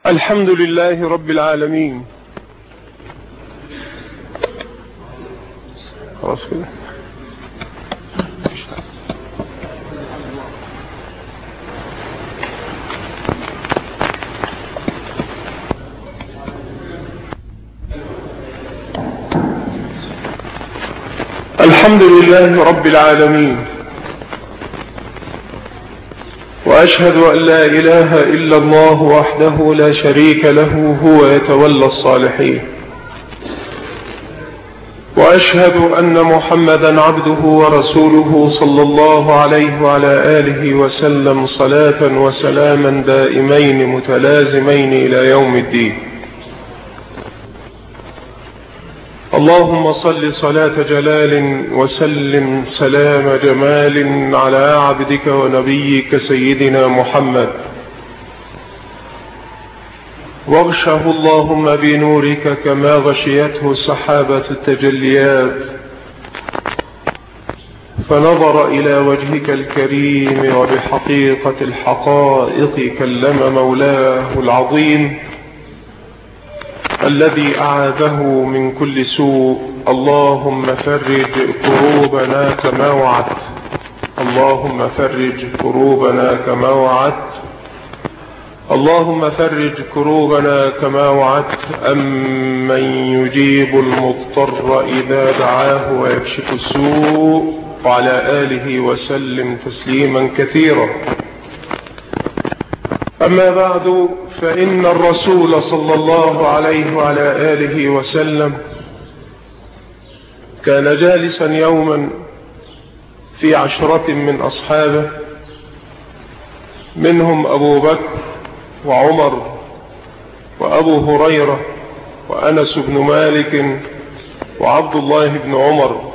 الحمد لله رب العالمين. خلاص كده. الحمد لله رب العالمين، وأشهد أن لا إله إلا الله وحده لا شريك له، هو يتولى الصالحين. وأشهد أن محمدا عبده ورسوله صلى الله عليه وعلى آله وسلم صلاة وسلاما دائمين متلازمين إلى يوم الدين. اللهم صل صلاة جلال وسلم سلام جمال على عبدك ونبيك سيدنا محمد، واغشه اللهم بنورك كما غشيته سحابة التجليات، فنظر إلى وجهك الكريم وبحقيقة الحقائق كلم مولاه العظيم الذي أعاذه من كل سوء. اللهم فرج كروبنا كما وعدت، اللهم فرج كروبنا كما وعدت، اللهم فرج كروبنا كما وعدت. أمن يجيب المضطر إذا دعاه ويكشف السوء، وعلى آله وسلم تسليما كثيرا. أما بعد، فإن الرسول صلى الله عليه وعلى آله وسلم كان جالسا يوما في 10 من أصحابه، منهم أبو بكر وعمر وأبو هريرة وأنس بن مالك وعبد الله بن عمر،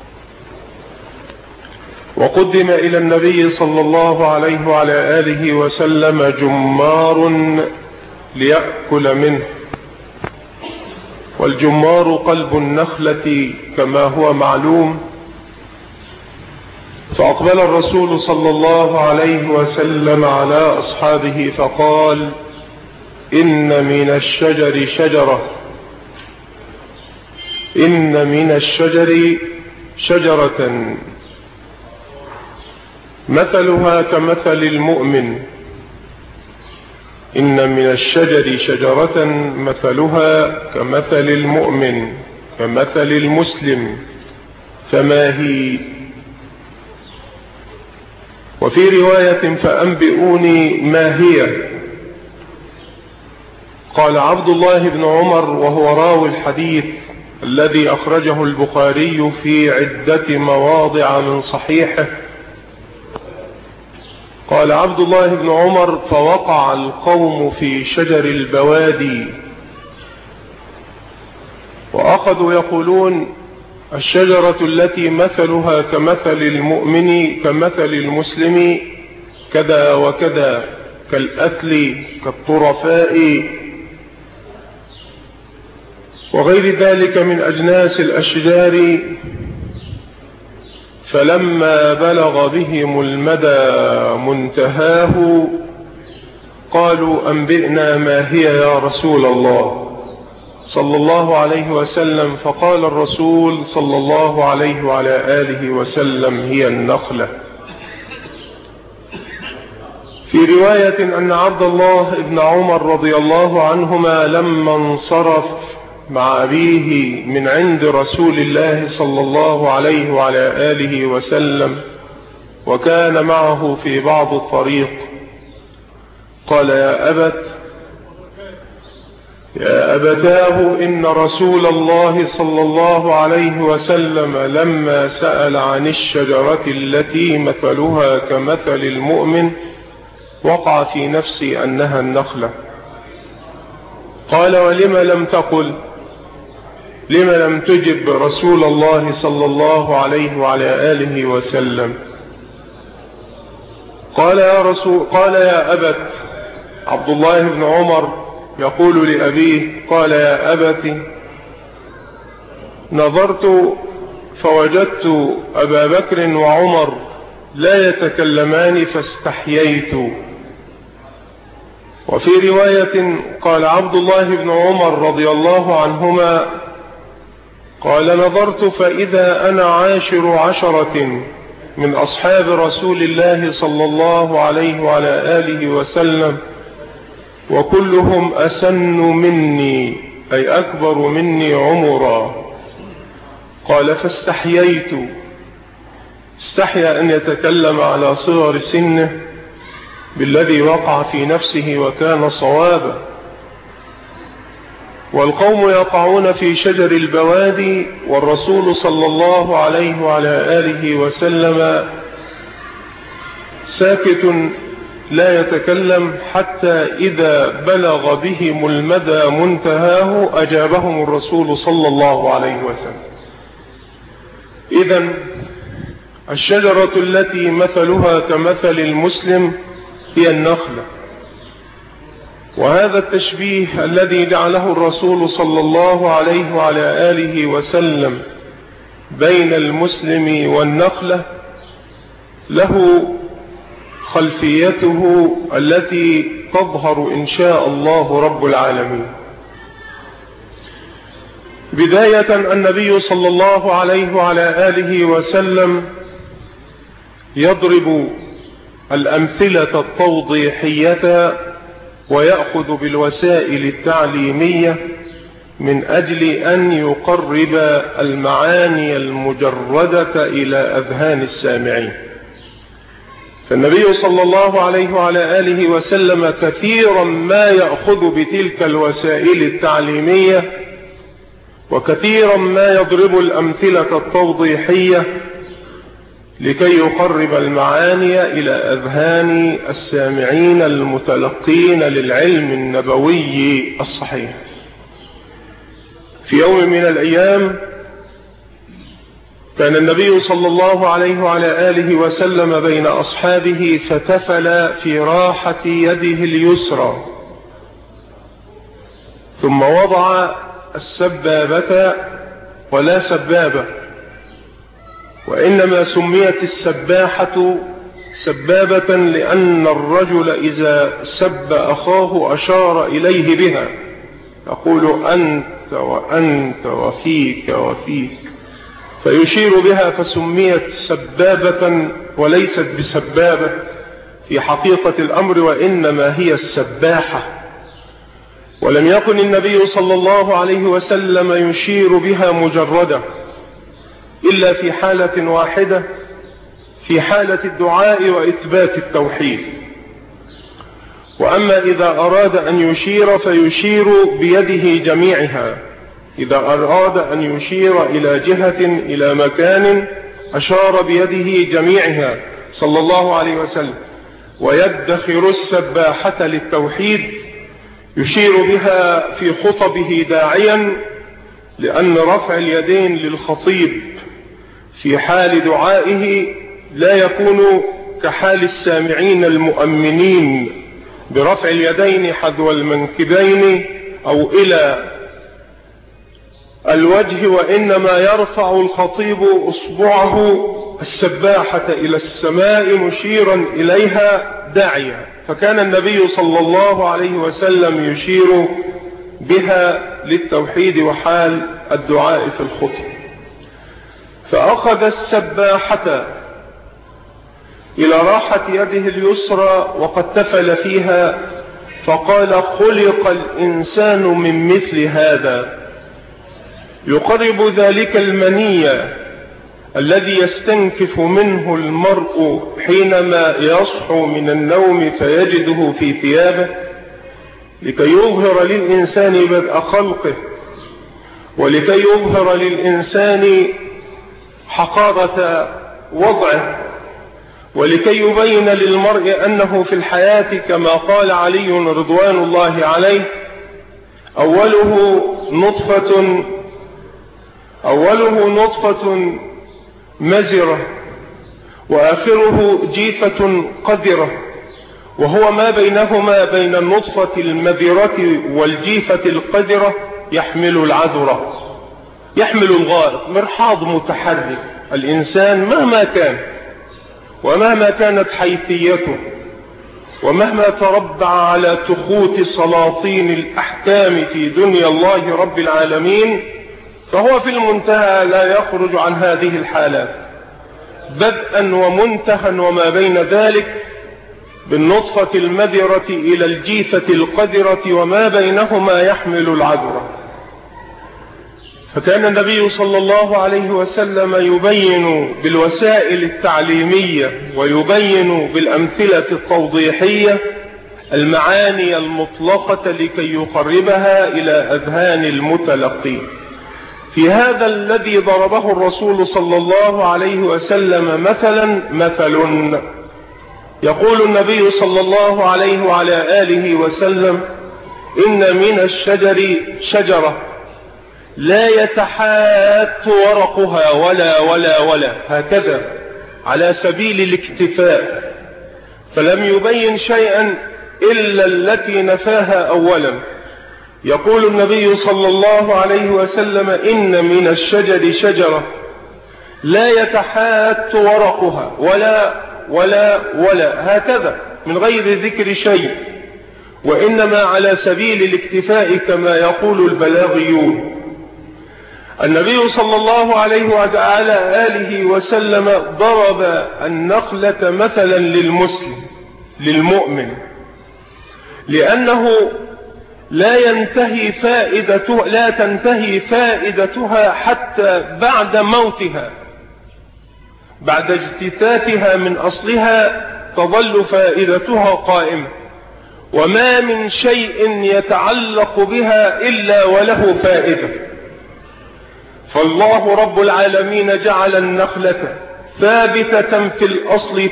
وقدم إلى النبي صلى الله عليه وعلى آله وسلم جمار ليأكل منه، والجمار قلب النخلة كما هو معلوم. فأقبل الرسول صلى الله عليه وسلم على أصحابه فقال: إن من الشجر شجرة، إن من الشجر شجرة مثلها كمثل المؤمن، إن من الشجر شجرة مثلها كمثل المؤمن كمثل المسلم، فما هي؟ وفي رواية: فأنبئوني ما هي. قال عبد الله بن عمر، وهو راوي الحديث الذي أخرجه البخاري في عدة مواضع من صحيحه، قال عبد الله بن عمر: فوقع القوم في شجر البوادي، وأخذوا يقولون: الشجرة التي مثلها كمثل المؤمن كمثل المسلم كذا وكذا، كالأثل كالطرفاء وغير ذلك من أجناس الأشجار. فلما بلغ بهم المدى منتهاه قالوا: أنبئنا ما هي يا رسول الله صلى الله عليه وسلم. فقال الرسول صلى الله عليه وعلى آله وسلم: هي النخلة. في رواية أن عبد الله بن عمر رضي الله عنهما لما انصرف مع أبيه من عند رسول الله صلى الله عليه وعلى آله وسلم، وكان معه في بعض الطريق، قال: يا أبتاه، إن رسول الله صلى الله عليه وسلم لما سأل عن الشجرة التي مثلها كمثل المؤمن وقع في نفسي أنها النخلة. قال: ولم لم تقل؟ لم لم تجب رسول الله صلى الله عليه وعلى آله وسلم؟ قال: يا أبت. عبد الله بن عمر يقول لأبيه: قال: يا أبت، نظرت فوجدت أبا بكر وعمر لا يتكلمان فاستحييت، وفي رواية قال عبد الله بن عمر رضي الله عنهما قال نظرت فإذا أنا عاشر 10 من أصحاب رسول الله صلى الله عليه وعلى آله وسلم وكلهم أسن مني أي أكبر مني عمرا. قال فاستحييت، استحيا أن يتكلم على صغر سنه بالذي وقع في نفسه وكان صوابا، والقوم يقعون في شجر البوادي والرسول صلى الله عليه وعلى آله وسلم ساكت لا يتكلم حتى إذا بلغ بهم المدى منتهاه أجابهم الرسول صلى الله عليه وسلم. إذن الشجرة التي مثلها كمثل المسلم هي النخلة، وهذا التشبيه الذي جعله الرسول صلى الله عليه وعلى آله وسلم بين المسلم والنخلة له خلفيته التي تظهر إن شاء الله رب العالمين. بداية النبي صلى الله عليه وعلى آله وسلم يضرب الأمثلة التوضيحية ويأخذ بالوسائل التعليمية من أجل أن يقرب المعاني المجردة إلى أذهان السامعين. فالنبي صلى الله عليه وعلى آله وسلم كثيرا ما يأخذ بتلك الوسائل التعليمية، وكثيرا ما يضرب الأمثلة التوضيحية لكي يقرب المعاني إلى أذهان السامعين المتلقين للعلم النبوي الصحيح. في يوم من الأيام كان النبي صلى الله عليه وعلى آله وسلم بين أصحابه فتفل في راحة يده اليسرى، ثم وضع السبابة ولا سبابة، وإنما سميت السباحة سبابة لأن الرجل إذا سب أخاه أشار إليه بها، يقول أنت وأنت وفيك وفيك، فيشير بها فسميت سبابة وليست بسبابة في حقيقة الأمر، وإنما هي السباحة. ولم يكن النبي صلى الله عليه وسلم يشير بها مجردة إلا في حالة واحدة، في حالة الدعاء وإثبات التوحيد. وأما إذا أراد أن يشير فيشير بيده جميعها، إذا أراد أن يشير إلى جهة إلى مكان أشار بيده جميعها صلى الله عليه وسلم. ويدخر السباحة للتوحيد يشير بها في خطبه داعيا، لأن رفع اليدين للخطيب في حال دعائه لا يكون كحال السامعين المؤمنين برفع اليدين حذو المنكبين أو إلى الوجه، وإنما يرفع الخطيب أصبعه السباحة إلى السماء مشيرا إليها داعيا. فكان النبي صلى الله عليه وسلم يشير بها للتوحيد وحال الدعاء في الخطب. فأخذ السباحة إلى راحة يده اليسرى وقد تفل فيها، فقال خلق الإنسان من مثل هذا، يقرب ذلك المنية الذي يستنكف منه المرء حينما يصحو من النوم فيجده في ثيابه، لكي يظهر للإنسان بدء خلقه، ولكي يظهر للإنسان حقارة وضعه، ولكي يبين للمرء أنه في الحياة كما قال علي رضوان الله عليه أوله نطفة مزرة وآخره جيفة قذرة، وهو ما بينهما بين النطفة المذرة والجيفة القذرة يحمل العذرة، يحمل الغائط، مرحاض متحرك. الإنسان مهما كان ومهما كانت حيثيته ومهما تربع على تخوت سلاطين الأحكام في دنيا الله رب العالمين فهو في المنتهى لا يخرج عن هذه الحالات، بدءا ومنتهى وما بين ذلك، بالنطفة المذرة إلى الجيفة القذرة وما بينهما يحمل العذرة. فكان النبي صلى الله عليه وسلم يبين بالوسائل التعليمية ويبين بالأمثلة التوضيحية المعاني المطلقة لكي يقربها إلى أذهان المتلقين. في هذا الذي ضربه الرسول صلى الله عليه وسلم مثل يقول النبي صلى الله عليه وعلى آله وسلم: إن من الشجر شجرة لا يتحات ورقها ولا هكذا على سبيل الاكتفاء، فلم يبين شيئا إلا التي نفاها أولا. يقول النبي صلى الله عليه وسلم: إن من الشجر شجرة لا يتحات ورقها ولا هكذا من غير ذكر شيء، وإنما على سبيل الاكتفاء كما يقول البلاغيون. النبي صلى الله عليه وعلى آله وسلم ضرب النخلة مثلا للمسلم للمؤمن، لأنه لا تنتهي فائدتها حتى بعد موتها، بعد اجتثاثها من أصلها تظل فائدتها قائمة، وما من شيء يتعلق بها إلا وله فائدة. فالله رب العالمين جعل النخلة ثابتة في الأصل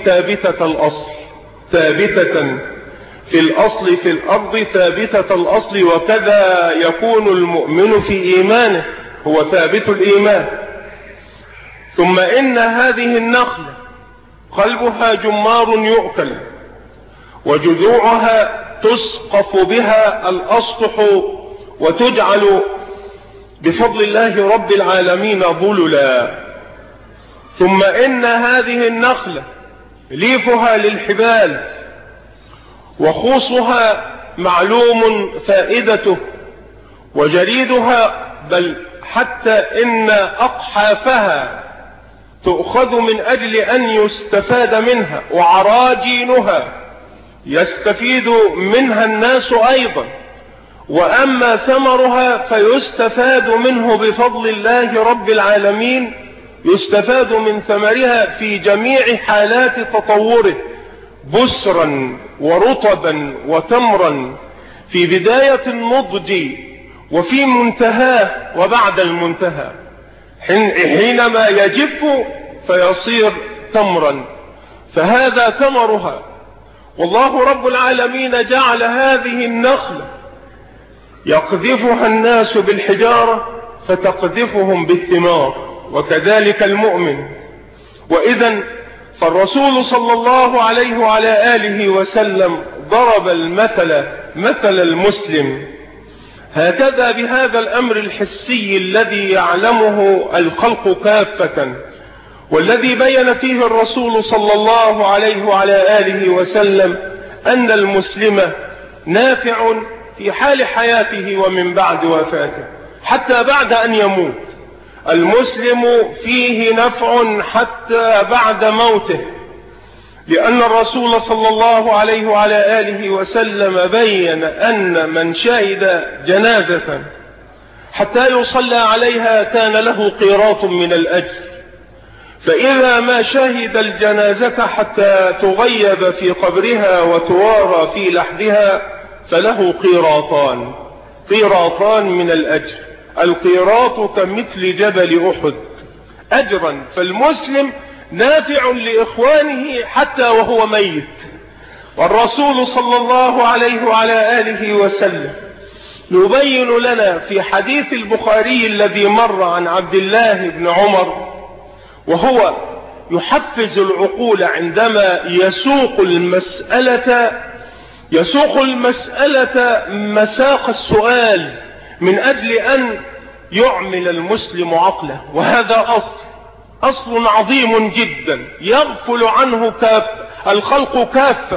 ثابتة في الأصل في الأرض ثابتة الأصل، وكذا يكون المؤمن في إيمانه هو ثابت الإيمان. ثم إن هذه النخلة قلبها جمار يؤكل، وجذوعها تسقف بها الأسطح وتجعل بفضل الله رب العالمين ظللا. ثم إن هذه النخلة ليفها للحبال، وخوصها معلوم فائدته، وجريدها بل حتى إن أقحافها تؤخذ من أجل أن يستفاد منها، وعراجينها يستفيد منها الناس أيضا، وأما ثمرها فيستفاد منه بفضل الله رب العالمين، يستفاد من ثمرها في جميع حالات تطوره، بسرا ورطبا وتمرا، في بداية النضج وفي منتهاه وبعد المنتهى، حينما يجف فيصير تمرا، فهذا ثمرها. والله رب العالمين جعل هذه النخلة يقذفها الناس بالحجارة فتقذفهم بالثمار، وكذلك المؤمن. وإذن فالرسول صلى الله عليه وعلى آله وسلم ضرب المثل مثل المسلم هكذا بهذا الأمر الحسي الذي يعلمه الخلق كافة، والذي بين فيه الرسول صلى الله عليه وعلى آله وسلم أن المسلم نافع في حال حياته ومن بعد وفاته، حتى بعد أن يموت المسلم فيه نفع حتى بعد موته، لأن الرسول صلى الله عليه وعلى آله وسلم بين أن من شهد جنازة حتى يصلى عليها كان له قيراط من الأجر، فإذا ما شهد الجنازة حتى تغيب في قبرها وتوارى في لحدها فله قيراطان من الأجر، القيراط كمثل جبل أحد أجرا. فالمسلم نافع لإخوانه حتى وهو ميت. والرسول صلى الله عليه وعلى آله وسلم يبين لنا في حديث البخاري الذي مر عن عبد الله بن عمر، وهو يحفز العقول عندما يسوق المسألة مساق السؤال من أجل أن يعمل المسلم عقله. وهذا أصل عظيم جدا يغفل عنه الخلق كافة،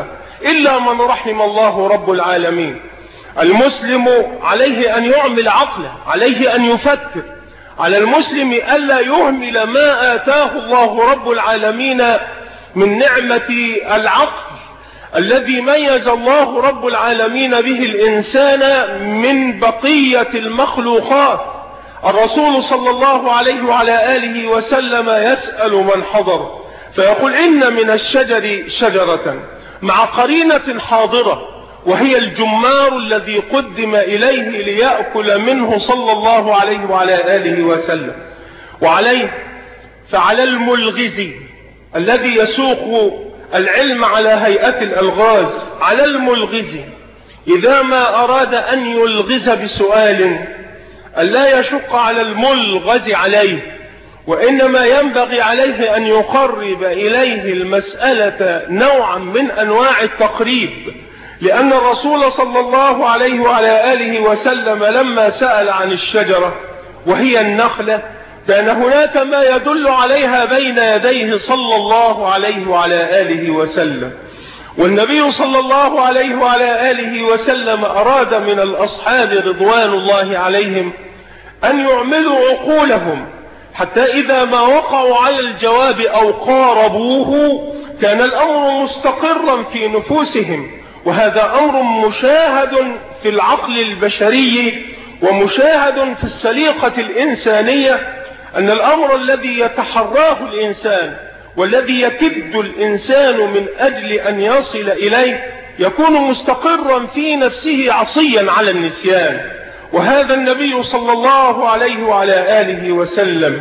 إلا من رحم الله رب العالمين. المسلم عليه أن يعمل عقله، عليه أن يفكر. على المسلم ألا يهمل ما آتاه الله رب العالمين من نعمة العقل الذي ميز الله رب العالمين به الإنسان من بقية المخلوقات. الرسول صلى الله عليه وعلى آله وسلم يسأل من حضر فيقول إن من الشجر شجرة مع قرينة حاضرة وهي الجمار الذي قدم إليه ليأكل منه صلى الله عليه وعلى آله وسلم. وعليه فعلى الملغز الذي يسوق العلم على هيئة الألغاز، على الملغز إذا ما أراد أن يلغز بسؤال ألا يشق على الملغز عليه، وإنما ينبغي عليه أن يقرب إليه المسألة نوعا من أنواع التقريب، لأن الرسول صلى الله عليه وعلى آله وسلم لما سأل عن الشجرة وهي النخلة كان هناك ما يدل عليها بين يديه صلى الله عليه وعلى آله وسلم. والنبي صلى الله عليه وعلى آله وسلم أراد من الأصحاب رضوان الله عليهم أن يعملوا عقولهم حتى إذا ما وقعوا على الجواب أو قاربوه كان الأمر مستقرا في نفوسهم. وهذا أمر مشاهد في العقل البشري ومشاهد في السليقة الإنسانية، أن الأمر الذي يتحراه الإنسان والذي يكد الإنسان من أجل أن يصل إليه يكون مستقرا في نفسه عصيا على النسيان. وهذا النبي صلى الله عليه وعلى آله وسلم،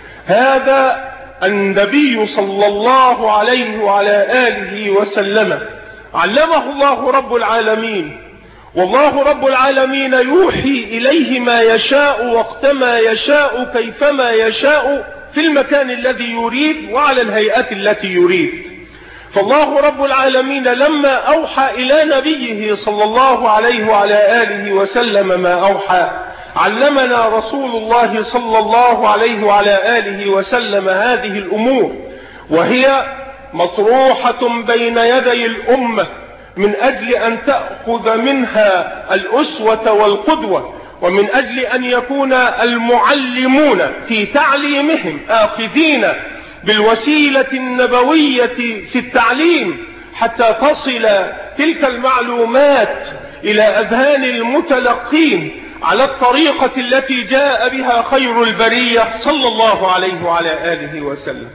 هذا النبي صلى الله عليه وعلى آله وسلم علمه الله رب العالمين، والله رب العالمين يوحي إليه ما يشاء وقتما يشاء كيفما يشاء في المكان الذي يريد وعلى الهيئة التي يريد. فالله رب العالمين لما أوحى إلى نبيه صلى الله عليه وعلى آله وسلم ما أوحى علمنا رسول الله صلى الله عليه وعلى آله وسلم هذه الأمور، وهي مطروحة بين يدي الأمة من أجل أن تأخذ منها الأسوة والقدوة، ومن أجل أن يكون المعلمون في تعليمهم آخذين بالوسيلة النبوية في التعليم حتى تصل تلك المعلومات إلى أذهان المتلقين على الطريقة التي جاء بها خير البرية صلى الله عليه وعلى آله وسلم.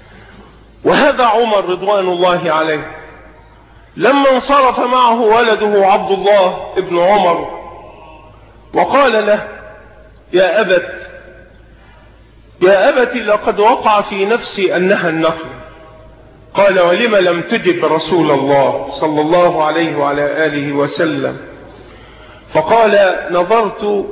وهذا عمر رضوان الله عليه لما انصرف معه ولده عبد الله ابن عمر وقال له يا أبت لقد وقع في نفسي أنها النخل. قال ولم لم تجب رسول الله صلى الله عليه وعلى آله وسلم؟ فقال نظرت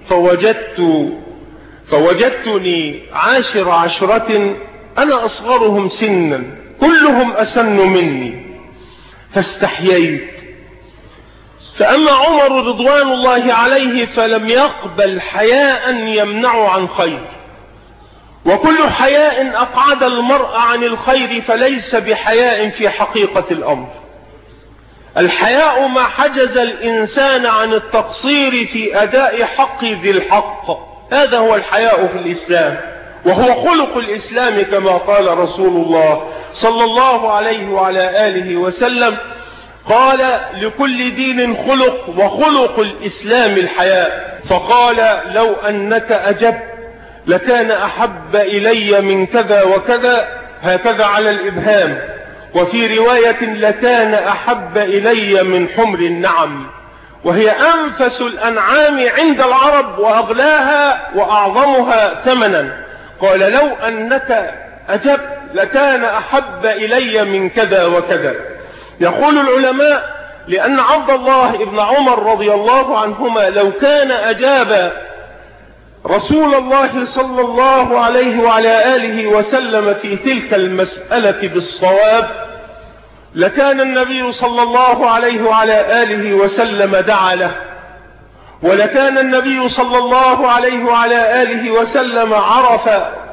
فوجدتني عاشر عشرة أنا أصغرهم سنا كلهم أسن مني فاستحييت. فأما عمر رضوان الله عليه فلم يقبل حياء يمنع عن خير، وكل حياء أقعد المرء عن الخير فليس بحياء في حقيقة الأمر. الحياء ما حجز الإنسان عن التقصير في أداء حق ذي الحق، هذا هو الحياء في الإسلام، وهو خلق الإسلام كما قال رسول الله صلى الله عليه وعلى آله وسلم قال لكل دين خلق وخلق الإسلام الحياء. فقال لو أنك أجبت لكان أحب إلي من كذا وكذا، هكذا على الإبهام، وفي رواية لكان أحب إلي من حمر النعم، وهي أنفس الأنعام عند العرب وأغلاها وأعظمها ثمنا. قال لو أنك أجبت لكان أحب إلي من كذا وكذا. يقول العلماء لأن عبد الله ابن عمر رضي الله عنهما لو كان أجاب رسول الله صلى الله عليه وعلى آله وسلم في تلك المسألة بالصواب لكان النبي صلى الله عليه وعلى آله وسلم دعا له، ولكان النبي صلى الله عليه وعلى آله وسلم عرف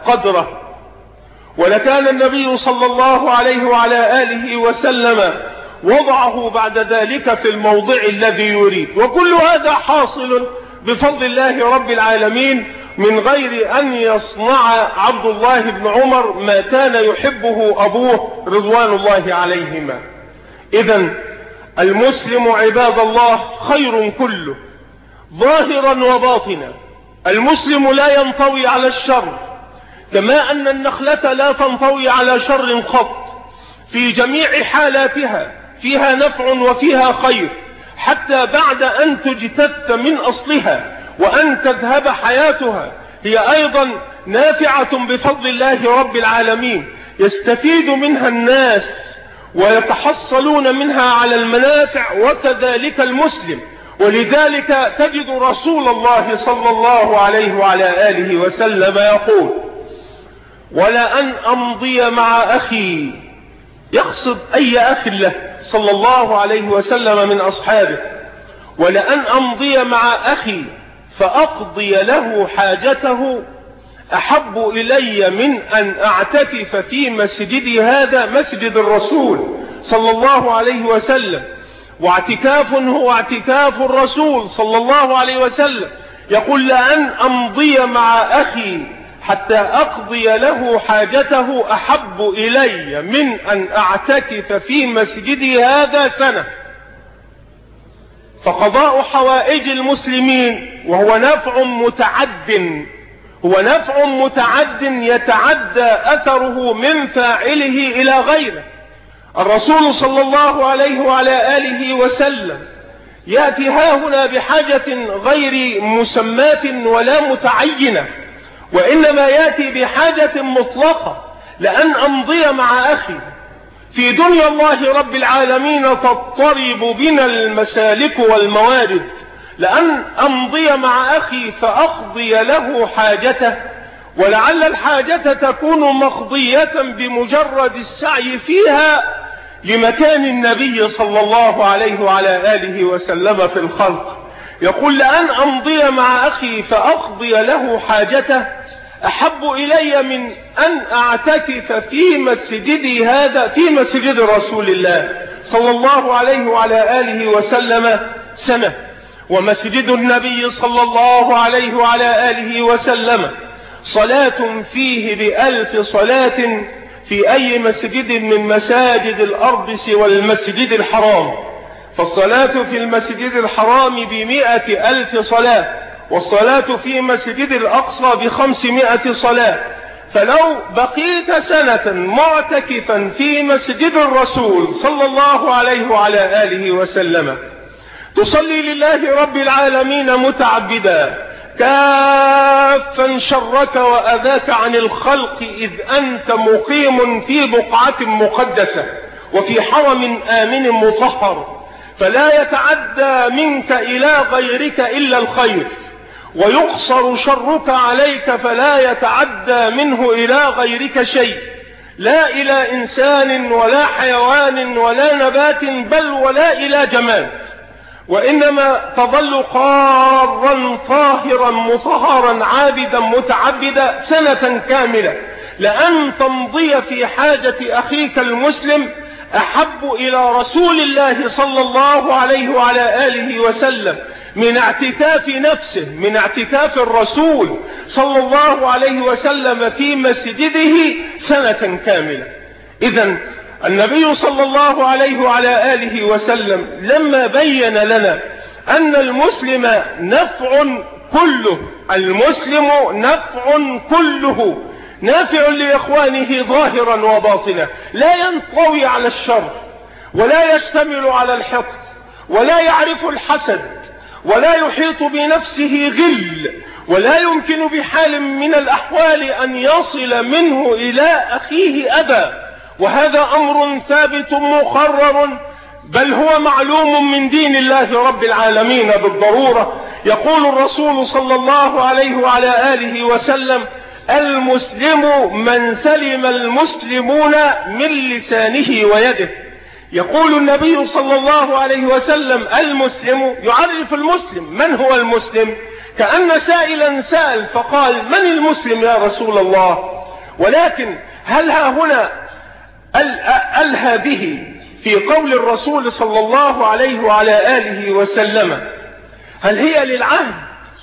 قدره، ولكان النبي صلى الله عليه وعلى آله وسلم وضعه بعد ذلك في الموضع الذي يريد. وكل هذا حاصل بفضل الله رب العالمين من غير أن يصنع عبد الله بن عمر ما كان يحبه أبوه رضوان الله عليهما. إذن المسلم عباد الله خير كله ظاهرا وباطنا. المسلم لا ينطوي على الشر، كما أن النخلة لا تنطوي على شر قط، في جميع حالاتها فيها نفع وفيها خير، حتى بعد أن تجتث من أصلها وأن تذهب حياتها هي أيضا نافعة بفضل الله رب العالمين، يستفيد منها الناس ويتحصلون منها على المنافع، وكذلك المسلم. ولذلك تجد رسول الله صلى الله عليه وعلى آله وسلم يقول: ولأن أمضي مع أخي، يقصد أي أخ له صلى الله عليه وسلم من أصحابه، ولأن أمضي مع أخي فأقضي له حاجته أحب إلي من أن أعتكف في مسجدي هذا، مسجد الرسول صلى الله عليه وسلم. واعتكاف هو اعتكاف الرسول صلى الله عليه وسلم. يقول: لأن أمضي مع أخي حتى أقضي له حاجته أحب إلي من أن أعتكف في مسجدي هذا سنة. فقضاء حوائج المسلمين وهو نفع متعد، هو نفع متعد يتعدى أثره من فاعله إلى غيره. الرسول صلى الله عليه وعلى آله وسلم يأتي هاهنا بحاجة غير مسماة ولا متعينة، وإنما يأتي بحاجة مطلقة. لأن أمضي مع أخي في دنيا الله رب العالمين تضطرب بنا المسالك والموارد، لأن أمضي مع أخي فأقضي له حاجته، ولعل الحاجة تكون مقضية بمجرد السعي فيها لمكان النبي صلى الله عليه وعلى آله وسلم في الخلق. يقول: لأن أمضي مع أخي فأقضي له حاجته أحب إلي من أن أعتكف في مسجدي هذا، في مسجد رسول الله صلى الله عليه وعلى آله وسلم سنة. ومسجد النبي صلى الله عليه وعلى آله وسلم صلاة فيه ب1000 صلاة في أي مسجد من مساجد الأرض سوى المسجد الحرام. فالصلاة في المسجد الحرام ب100,000 صلاة، والصلاة في مسجد الأقصى ب500 صلاة. فلو بقيت سنة معتكفا في مسجد الرسول صلى الله عليه وعلى آله وسلم تصلي لله رب العالمين متعبدا كافا شرك وأذاك عن الخلق، إذ أنت مقيم في بقعة مقدسة وفي حرم آمن مطهر، فلا يتعدى منك إلى غيرك إلا الخير، ويقصر شرك عليك فلا يتعدى منه إلى غيرك شيء، لا إلى إنسان ولا حيوان ولا نبات بل ولا إلى جماد، وإنما تظل قارا طاهرا مطهرا عابدا متعبدا سنة كاملة. لأن تمضي في حاجة أخيك المسلم أحب إلى رسول الله صلى الله عليه وعلى آله وسلم من اعتكاف نفسه، من اعتكاف الرسول صلى الله عليه وسلم في مسجده سنة كاملة. إذن النبي صلى الله عليه وعلى آله وسلم لما بين لنا أن المسلم نفع كله، المسلم نفع كله نافع لإخوانه ظاهرا وباطنا، لا ينطوي على الشر ولا يشتمل على الحقد ولا يعرف الحسد ولا يحيط بنفسه غل، ولا يمكن بحال من الأحوال أن يصل منه إلى أخيه أذى. وهذا أمر ثابت مقرر، بل هو معلوم من دين الله رب العالمين بالضرورة. يقول الرسول صلى الله عليه وعلى آله وسلم: المسلم من سلم المسلمون من لسانه ويده. يقول النبي صلى الله عليه وسلم: المسلم، يعرف المسلم، من هو المسلم؟ كأن سائلا سأل فقال: من المسلم يا رسول الله؟ ولكن هل ها هنا ألهى به في قول الرسول صلى الله عليه وعلى آله وسلم؟ هل هي للعهد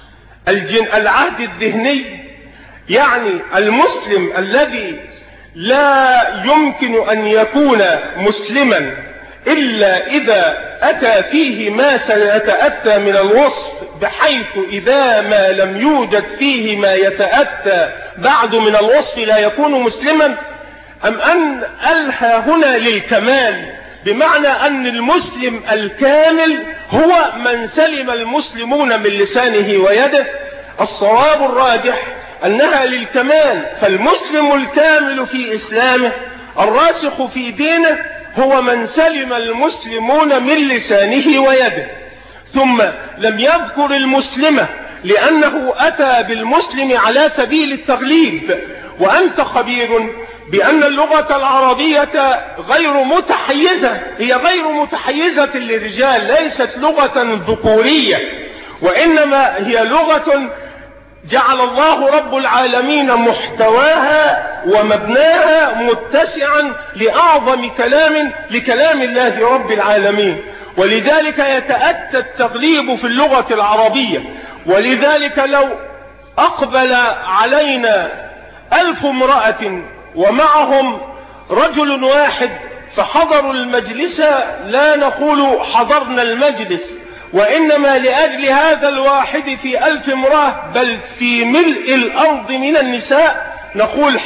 العهد الذهني، يعني المسلم الذي لا يمكن أن يكون مسلما إلا إذا أتى فيه ما سيتأتى من الوصف، بحيث إذا ما لم يوجد فيه ما يتأتى بعد من الوصف لا يكون مسلما؟ أم أن ألها هنا للكمال، بمعنى أن المسلم الكامل هو من سلم المسلمون من لسانه ويده؟ الصواب الراجح أنها للكمال، فالمسلم الكامل في إسلامه الراسخ في دينه هو من سلم المسلمون من لسانه ويده. ثم لم يذكر المسلمة لأنه أتى بالمسلم على سبيل التغليب، وأنت خبير بأن اللغة العربية غير متحيزة، هي غير متحيزة للرجال، ليست لغة ذكورية، وإنما هي لغة جعل الله رب العالمين محتواها ومبناها متسعا لأعظم كلام لكلام الله رب العالمين، ولذلك يتأتى التغليب في اللغة العربية. ولذلك لو أقبل علينا 1000 امرأة ومعهم رجل واحد فحضروا المجلس، لا نقول حضرنا المجلس، وإنما لأجل هذا الواحد في 1000 امرأة بل في ملء الأرض من النساء نقول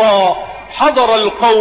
حضر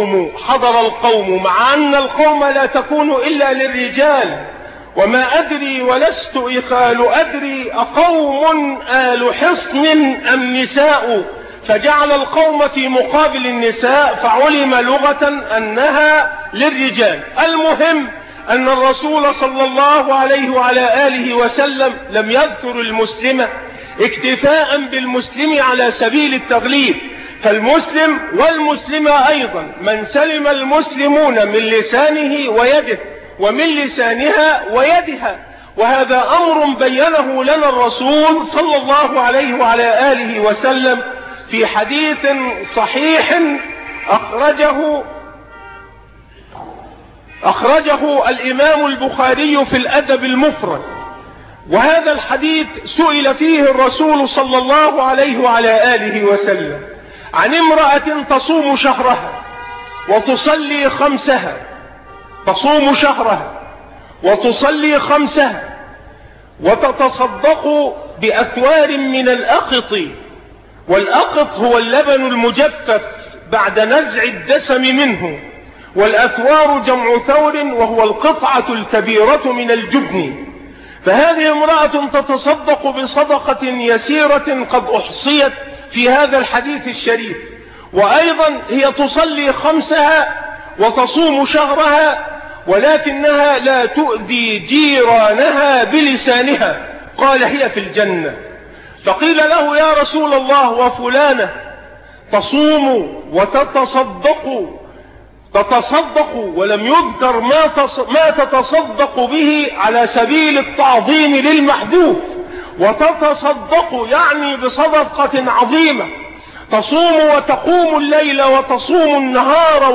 القوم، مع أن القوم لا تكون إلا للرجال. وما أدري ولست إخال أدري أقوم آل حصن أم نساء، فجعل القوم في مقابل النساء فعلم لغة أنها للرجال. المهم أن الرسول صلى الله عليه وعلى آله وسلم لم يذكر المسلمة اكتفاء بالمسلم على سبيل التغليب، فالمسلم والمسلمة أيضا من سلم المسلمون من لسانه ويده ومن لسانها ويدها، وهذا أمر بينه لنا الرسول صلى الله عليه وعلى آله وسلم في حديث صحيح أخرجه الإمام البخاري في الأدب المفرد. وهذا الحديث سئل فيه الرسول صلى الله عليه وعلى آله وسلم عن امرأة تصوم شهرها وتصلي خمسها، تصوم شهرها وتصلي خمسها وتتصدق بأكوار من الأقط، والأقط هو اللبن المجفف بعد نزع الدسم منه، والأثوار جمع ثور وهو القطعة الكبيرة من الجبن. فهذه امرأة تتصدق بصدقة يسيرة قد أحصيت في هذا الحديث الشريف، وأيضا هي تصلي خمسها وتصوم شهرها، ولكنها لا تؤذي جيرانها بلسانها، قال هي في الجنة. فقيل له يا رسول الله وفلانة تصوم تتصدق ولم يذكر ما تتصدق به على سبيل التعظيم للمحذوف، وتتصدق يعني بصدقة عظيمة، تصوم وتقوم الليل وتصوم النهار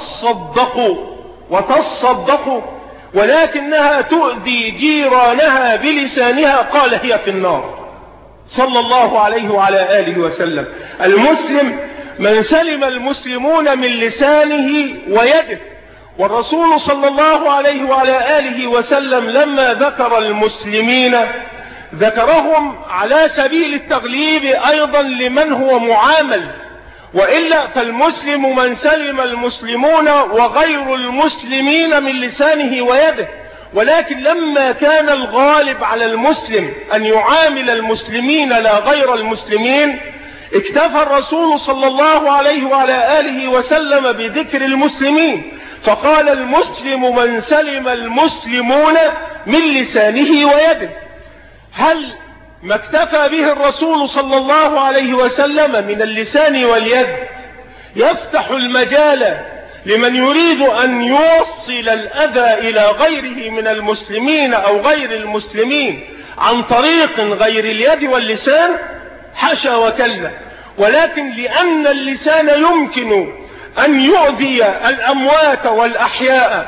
وتصدق ولكنها تؤذي جيرانها بلسانها، قال هي في النار. صلى الله عليه وعلى آله وسلم. المسلم من سلم المسلمون من لسانه ويده، والرسول صلى الله عليه وعلى آله وسلم لما ذكر المسلمين ذكرهم على سبيل التغليب أيضا لمن هو معامل، وإلا فالمسلم من سلم المسلمون وغير المسلمين من لسانه ويده. ولكن لما كان الغالب على المسلم أن يعامل المسلمين لا غير المسلمين، اكتفى الرسول صلى الله عليه وعلى آله وسلم بذكر المسلمين، فقال المسلم من سلم المسلمون من لسانه ويده. هل ما اكتفى به الرسول صلى الله عليه وسلم من اللسان واليد يفتح المجال لمن يريد أن يوصل الأذى إلى غيره من المسلمين أو غير المسلمين عن طريق غير اليد واللسان؟ حاشا وكلا. ولكن لأن اللسان يمكن أن يؤذي الأموات والأحياء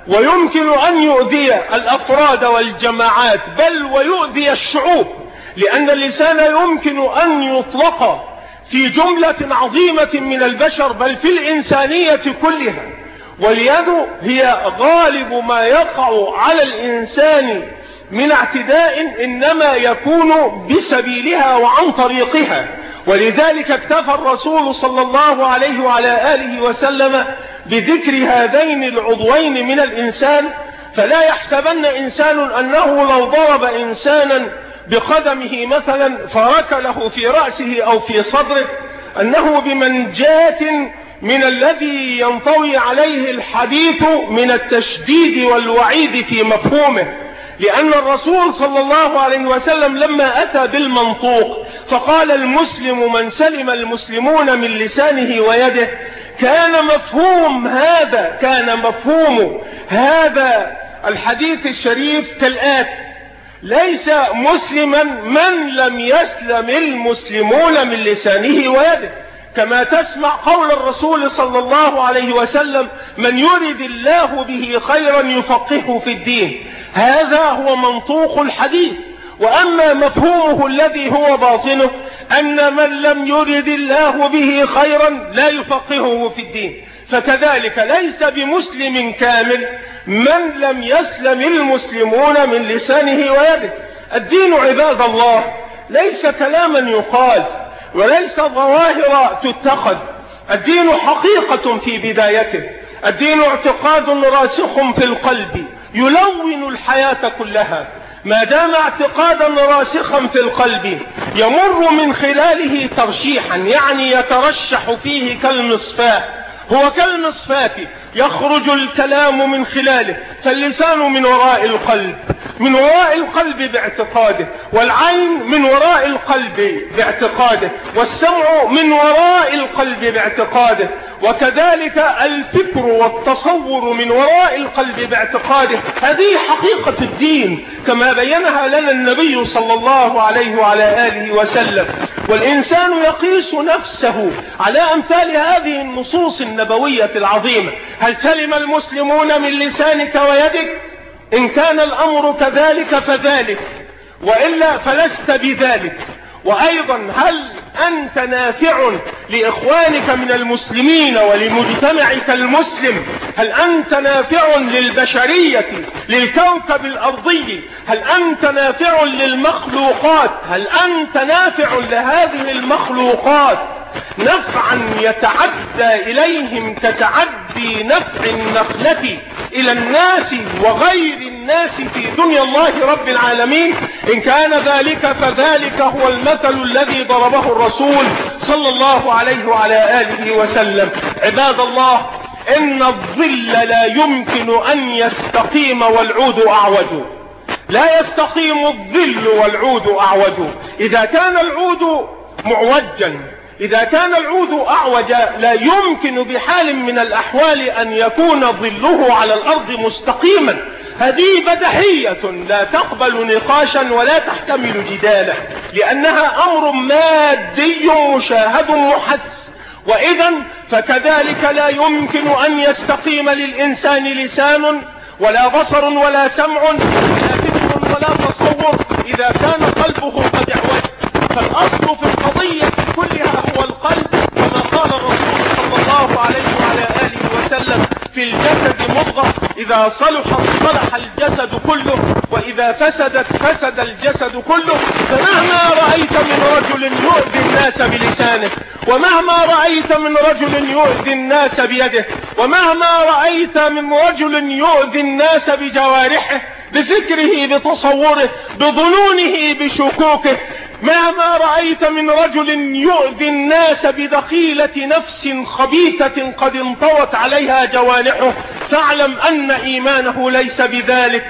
ويمكن أن يؤذي الأفراد والجماعات، بل ويؤذي الشعوب، لأن اللسان يمكن أن يطلق في جملة عظيمة من البشر بل في الإنسانية كلها. واليد هي غالب ما يقع على الإنسان من اعتداء إنما يكون بسبيلها وعن طريقها، ولذلك اكتفى الرسول صلى الله عليه وعلى آله وسلم بذكر هذين العضوين من الإنسان. فلا يحسبن إنسان أنه لو ضرب إنسانا بقدمه مثلا فركله في رأسه أو في صدره أنه بمنجاة من الذي ينطوي عليه الحديث من التشديد والوعيد في مفهومه، لأن الرسول صلى الله عليه وسلم لما أتى بالمنطوق فقال المسلم من سلم المسلمون من لسانه ويده، كان مفهوم هذا الحديث الشريف كالآتي: ليس مسلما من لم يسلم المسلمون من لسانه ويده، كما تسمع قول الرسول صلى الله عليه وسلم: من يرد الله به خيرا يفقهه في الدين. هذا هو منطوق الحديث. وأما مفهومه الذي هو باطنه أن من لم يرد الله به خيرا لا يفقهه في الدين. فكذلك ليس بمسلم كامل من لم يسلم المسلمون من لسانه ويده. الدين عباد الله ليس كلاما يقال وليس ظواهر تتخذ، الدين حقيقة في بدايته، الدين اعتقاد راسخ في القلب يلون الحياة كلها. ما دام اعتقادا راسخا في القلب يمر من خلاله ترشيحا، يعني يترشح فيه كالمصفاة، هو كالمصفاة يخرج الكلام من خلاله. فاللسان من وراء القلب باعتقاده، والعين من وراء القلب باعتقاده، والسمع من وراء القلب باعتقاده، وكذلك الفكر والتصور من وراء القلب باعتقاده. هذه حقيقة الدين كما بينها لنا النبي صلى الله عليه وعلى آله وسلم. والإنسان يقيس نفسه على أمثال هذه النصوص النبوية العظيمة. هل سلم المسلمون من لسانك ويدك؟ إن كان الأمر كذلك فذلك، وإلا فلست بذلك. وأيضا هل أنت نافع لإخوانك من المسلمين ولمجتمعك المسلم؟ هل أنت نافع للبشرية، للكوكب الأرضي؟ هل أنت نافع للمخلوقات؟ هل أنت نافع لهذه المخلوقات نفعا يتعدى إليهم كتعدي نفع النخلة إلى الناس وغير الناس في دنيا الله رب العالمين؟ إن كان ذلك فذلك هو المثل الذي ضربه الرسول صلى الله عليه وعلى آله وسلم. عباد الله، إن الظل لا يمكن أن يستقيم والعود أعوج. لا يستقيم الظل والعود أعوج. إذا كان العود معوجا، إذا كان العود أعوجا، لا يمكن بحال من الأحوال أن يكون ظله على الأرض مستقيما. هذه بديهية لا تقبل نقاشا ولا تحتمل جدالا، لأنها أمر مادي مشاهد محس. وإذا فكذلك لا يمكن أن يستقيم للإنسان لسان ولا بصر ولا سمع ولا فكر ولا تصور إذا كان قلبه قد اعوج. فالأصل في القضية كلها هو القلب، كما قال الرسول صلى الله عليه وعلى آله وسلم: في الجسد مضغة إذا صلحت صلح الجسد كله، وإذا فسدت فسد الجسد كله. فمهما رأيت من رجل يؤذي الناس بلسانه، ومهما رأيت من رجل يؤذي الناس بيده، ومهما رأيت من رجل يؤذي الناس بجوارحه، بفكره، بتصوره، بظنونه، بشكوكه، مهما رأيت من رجل يؤذي الناس بدخيلة نفس خبيثة قد انطوت عليها جوانحه، فاعلم أن إيمانه ليس بذلك.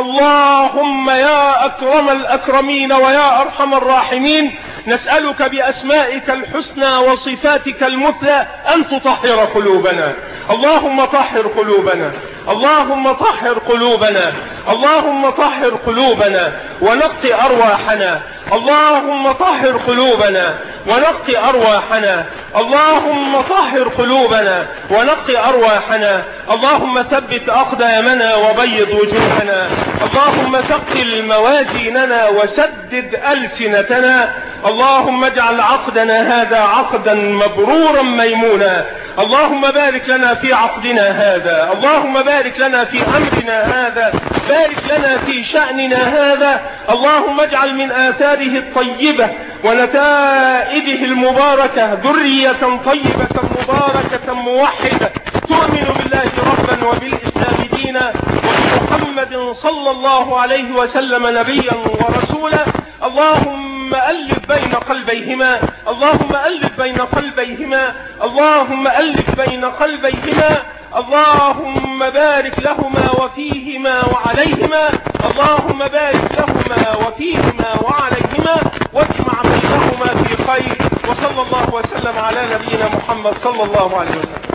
فاللهم يا أكرم الأكرمين ويا أرحم الراحمين، نسألك بأسمائك الحسنى وصفاتك المثلى أن تطهر قلوبنا. اللهم طهر قلوبنا، اللهم طهر قلوبنا، اللهم طهر قلوبنا ونقي أرواحنا. اللهم طهر قلوبنا ونقي أرواحنا. اللهم طهر قلوبنا ونقي أرواحنا. اللهم ثبت أقدامنا وبيض وجوهنا. اللهم ثقل موازيننا وسدد ألسنتنا. اللهم اجعل عقدنا هذا عقدا مبرورا ميمونا. اللهم بارك لنا في عقدنا هذا. اللهم بارك لنا في أمرنا هذا. بارك لنا في شأننا هذا. اللهم اجعل من آثاره الطيبة ونتائجه المباركة ذرية طيبة مباركة موحدة تؤمن بالله ربا وبالإسلام دينا وبمحمد صلى الله عليه وسلم نبيا ورسولا. اللهم ألف بين قلبيهما. اللهم ألف بين قلبيهما. اللهم ألف بين قلبيهما. اللهم بارك لهما وفيهما وعليهما. اللهم بارك لهما وفيهما وعليهما واجمع بينهما في خير. وصلى الله وسلم على نبينا محمد صلى الله عليه وسلم.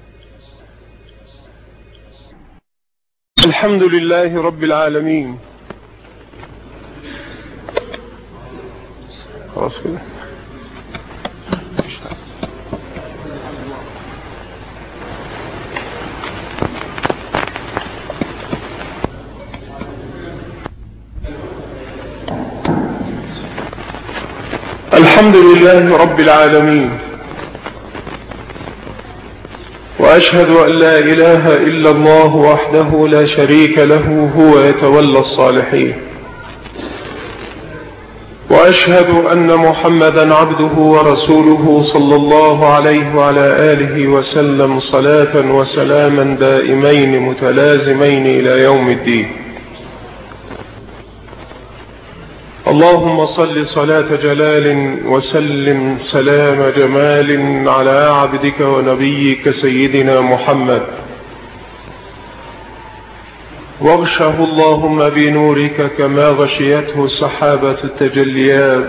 الحمد لله رب العالمين. خلاص كده. الحمد لله رب العالمين، وأشهد أن لا إله إلا الله وحده لا شريك له هو يتولى الصالحين، وأشهد أن محمدا عبده ورسوله صلى الله عليه وعلى آله وسلم صلاة وسلاما دائمين متلازمين إلى يوم الدين. اللهم صل صلاة جلال وسلم سلام جمال على عبدك ونبيك سيدنا محمد، واغشه اللهم بنورك كما غشيته سحابة التجليات،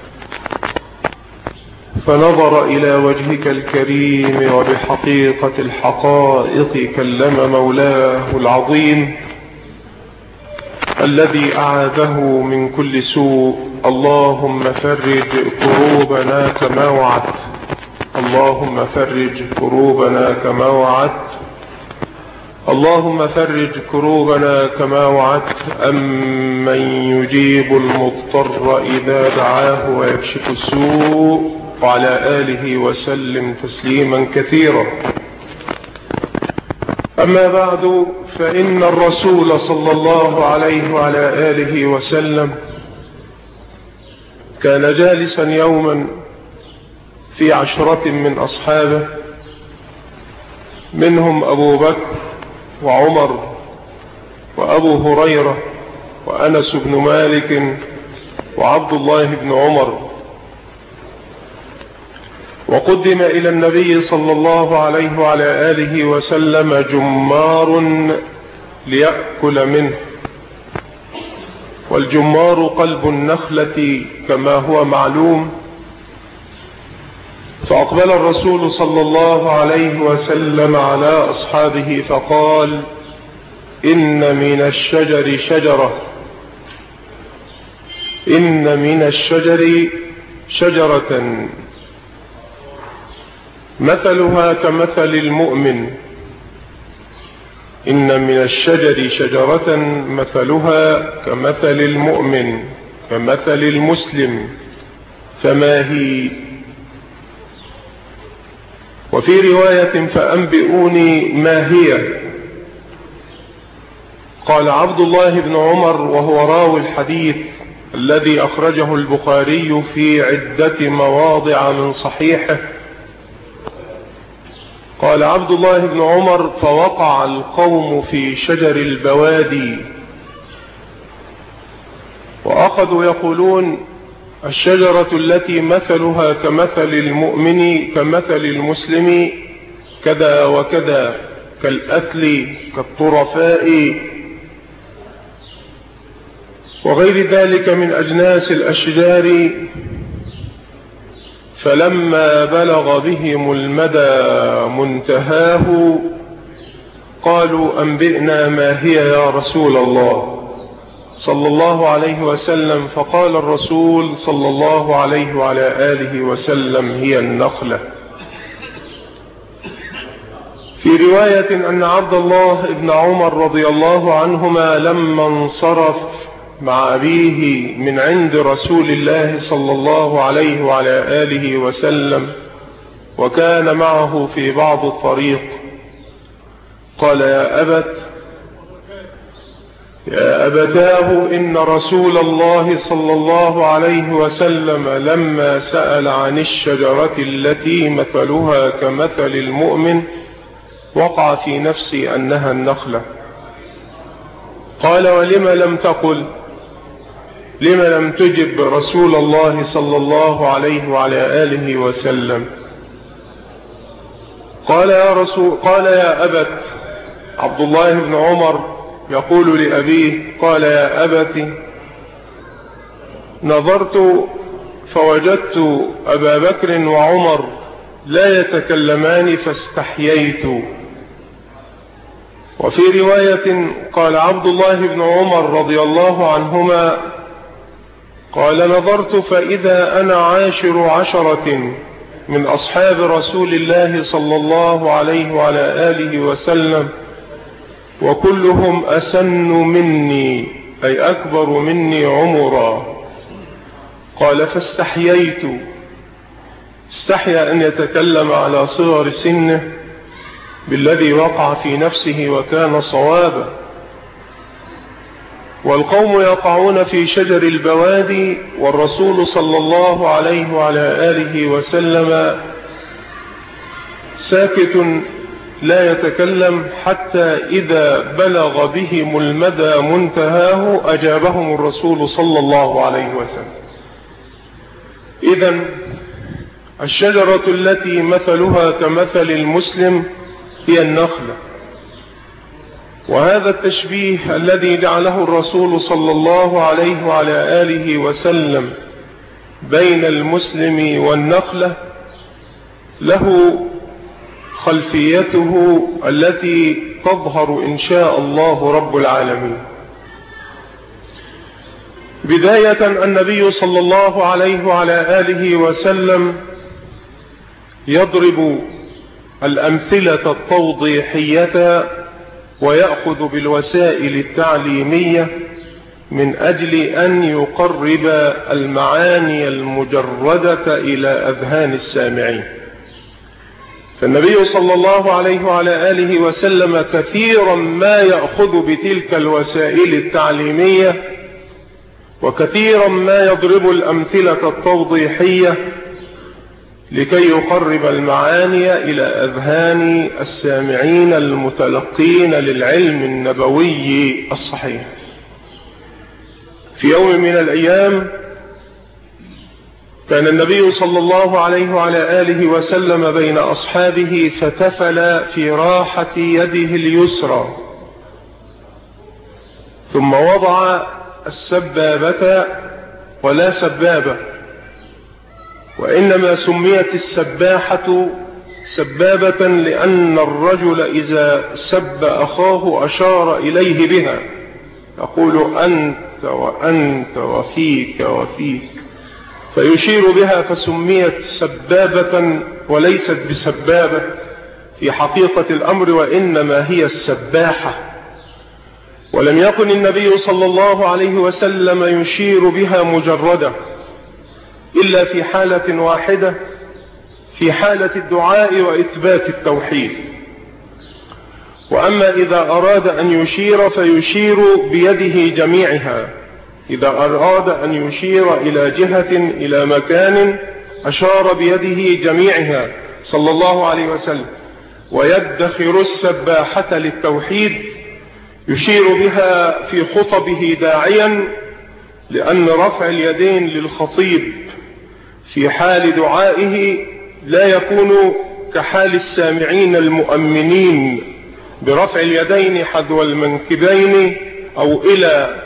فنظر إلى وجهك الكريم وبحقيقة الحقائق كلم مولاه العظيم الذي أعاذه من كل سوء. اللهم فرج كروبنا كما وعدت. اللهم فرج كروبنا كما وعدت. اللهم فرج كروبنا كما وعدت. أمن يجيب المضطر إذا دعاه ويكشف السوء، وعلى آله وسلم تسليما كثيرا. أما بعد، فإن الرسول صلى الله عليه وعلى آله وسلم كان جالسا يوما في 10 من أصحابه، منهم أبو بكر وعمر وأبو هريرة وأنس بن مالك وعبد الله بن عمر، وقدم إلى النبي صلى الله عليه وعلى آله وسلم جمار ليأكل منه، والجمار قلب النخلة كما هو معلوم. فأقبل الرسول صلى الله عليه وسلم على أصحابه فقال: إن من الشجر شجرة، إن من الشجر شجرة مثلها كمثل المؤمن، إن من الشجر شجرة مثلها كمثل المؤمن كمثل المسلم، فما هي؟ وفي رواية: فأنبئوني ما هي. قال عبد الله بن عمر، وهو راوي الحديث الذي أخرجه البخاري في عدة مواضع من صحيحه، قال عبد الله بن عمر: فوقع القوم في شجر البوادي، وأخذوا يقولون: الشجرة التي مثلها كمثل المؤمن كمثل المسلم كذا وكذا، كالأثل كالطرفاء وغير ذلك من أجناس الأشجار. فلما بلغ بهم المدى منتهاه قالوا: أنبئنا ما هي يا رسول الله صلى الله عليه وسلم، فقال الرسول صلى الله عليه وعلى آله وسلم: هي النخلة. في رواية أن عبد الله بن عمر رضي الله عنهما لما انصرف مع أبيه من عند رسول الله صلى الله عليه وعلى آله وسلم وكان معه في بعض الطريق، قال: يا أبتاه، إن رسول الله صلى الله عليه وسلم لما سأل عن الشجرة التي مثلها كمثل المؤمن وقع في نفسي أنها النخلة. قال: ولم لم تقل؟ لم لم تجب رسول الله صلى الله عليه وعلى آله وسلم؟ قال: يا أبت. عبد الله بن عمر يقول لأبيه: قال: يا أبت، نظرت فوجدت أبا بكر وعمر لا يتكلمان فاستحييت. وفي رواية قال عبد الله بن عمر رضي الله عنهما: قال: نظرت فإذا أنا عاشر 10 من أصحاب رسول الله صلى الله عليه وعلى آله وسلم، وكلهم أسن مني، أي أكبر مني عمرا. قال: فاستحييت، استحيا أن يتكلم على صغر سنه بالذي وقع في نفسه وكان صوابا. والقوم يقعون في شجر البوادي، والرسول صلى الله عليه وعلى آله وسلم ساكت لا يتكلم، حتى إذا بلغ بهم المدى منتهاه أجابهم الرسول صلى الله عليه وسلم. إذن الشجرة التي مثلها كمثل المسلم هي النخلة. وهذا التشبيه الذي جعله الرسول صلى الله عليه وعلى آله وسلم بين المسلم والنخلة له خلفيته التي تظهر إن شاء الله رب العالمين. بداية النبي صلى الله عليه وعلى آله وسلم يضرب الأمثلة التوضيحية ويأخذ بالوسائل التعليمية من أجل أن يقرب المعاني المجردة إلى أذهان السامعين. فالنبي صلى الله عليه وعلى آله وسلم كثيرا ما يأخذ بتلك الوسائل التعليمية، وكثيرا ما يضرب الأمثلة التوضيحية لكي يقرب المعاني إلى أذهان السامعين المتلقين للعلم النبوي الصحيح. في يوم من الأيام كان النبي صلى الله عليه وعلى آله وسلم بين أصحابه، فتفل في راحة يده اليسرى، ثم وضع السبابة ولا سبابة، وإنما سميت السباحة سبابة لأن الرجل إذا سب أخاه أشار إليه بها، يقول: أنت وأنت وفيك وفيك، فيشير بها، فسميت سبابة وليست بسبابة في حقيقة الأمر، وإنما هي السباحة. ولم يكن النبي صلى الله عليه وسلم يشير بها مجردة إلا في حالة واحدة، في حالة الدعاء وإثبات التوحيد. وأما إذا أراد أن يشير فيشير بيده جميعها، إذا أراد أن يشير إلى جهة إلى مكان أشار بيده جميعها صلى الله عليه وسلم. ويدخر السباحة للتوحيد، يشير بها في خطبه داعيا، لأن رفع اليدين للخطيب في حال دعائه لا يكون كحال السامعين المؤمنين برفع اليدين حذو المنكبين أو إلى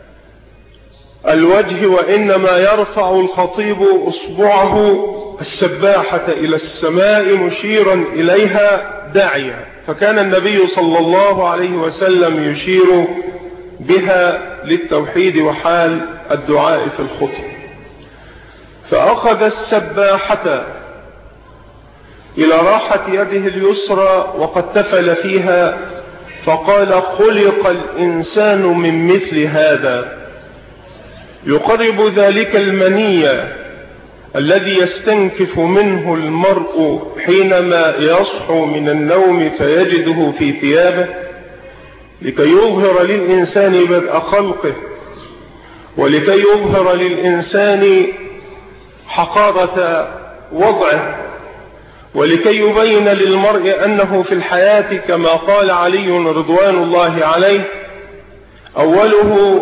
الوجه، وإنما يرفع الخطيب أصبعه السباحة إلى السماء مشيرا إليها داعيا. فكان النبي صلى الله عليه وسلم يشير بها للتوحيد وحال الدعاء في الخطب. فأخذ السباحة إلى راحة يده اليسرى وقد تفل فيها، فقال: خلق الإنسان من مثل هذا، يقرب ذلك المنية الذي يستنكف منه المرء حينما يصحو من النوم فيجده في ثيابه، لكي يظهر للإنسان بدء خلقه، ولكي يظهر للإنسان حقارة وضعه، ولكي يبين للمرء أنه في الحياة كما قال علي رضوان الله عليه: أوله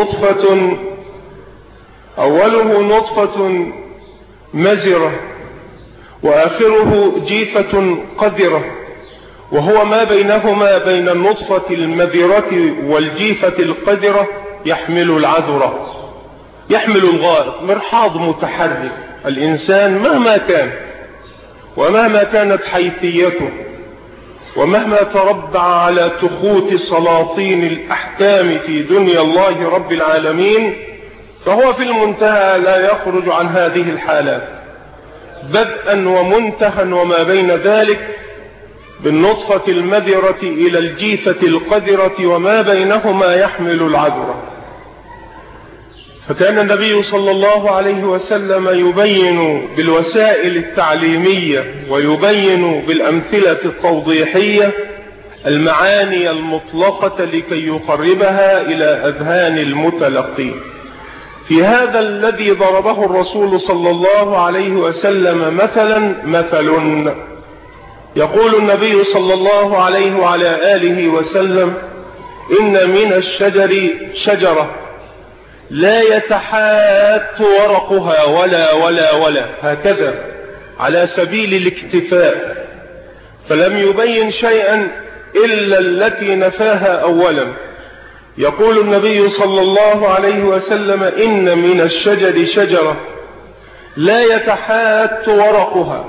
نطفة مزرة وآخره جيفة قدرة، وهو ما بينهما بين النطفة المذرة والجيفة القدرة يحمل العذرة، يحمل الغائط، مرحاض متحرك. الإنسان مهما كان ومهما كانت حيثيته ومهما تربع على تخوت سلاطين الأحكام في دنيا الله رب العالمين، فهو في المنتهى لا يخرج عن هذه الحالات، بدءا ومنتهى وما بين ذلك، بالنطفة المذرة إلى الجيفة القدرة وما بينهما يحمل العذرة. فكان النبي صلى الله عليه وسلم يبين بالوسائل التعليمية ويبين بالأمثلة التوضيحية المعاني المطلقة لكي يقربها إلى أذهان المتلقين. في هذا الذي ضربه الرسول صلى الله عليه وسلم مثل يقول النبي صلى الله عليه وعلى آله وسلم: إن من الشجر شجرة لا يتحات ورقها ولا هكذا على سبيل الاكتفاء، فلم يبين شيئا إلا التي نفاها أولا. يقول النبي صلى الله عليه وسلم: إن من الشجر شجرة لا يتحات ورقها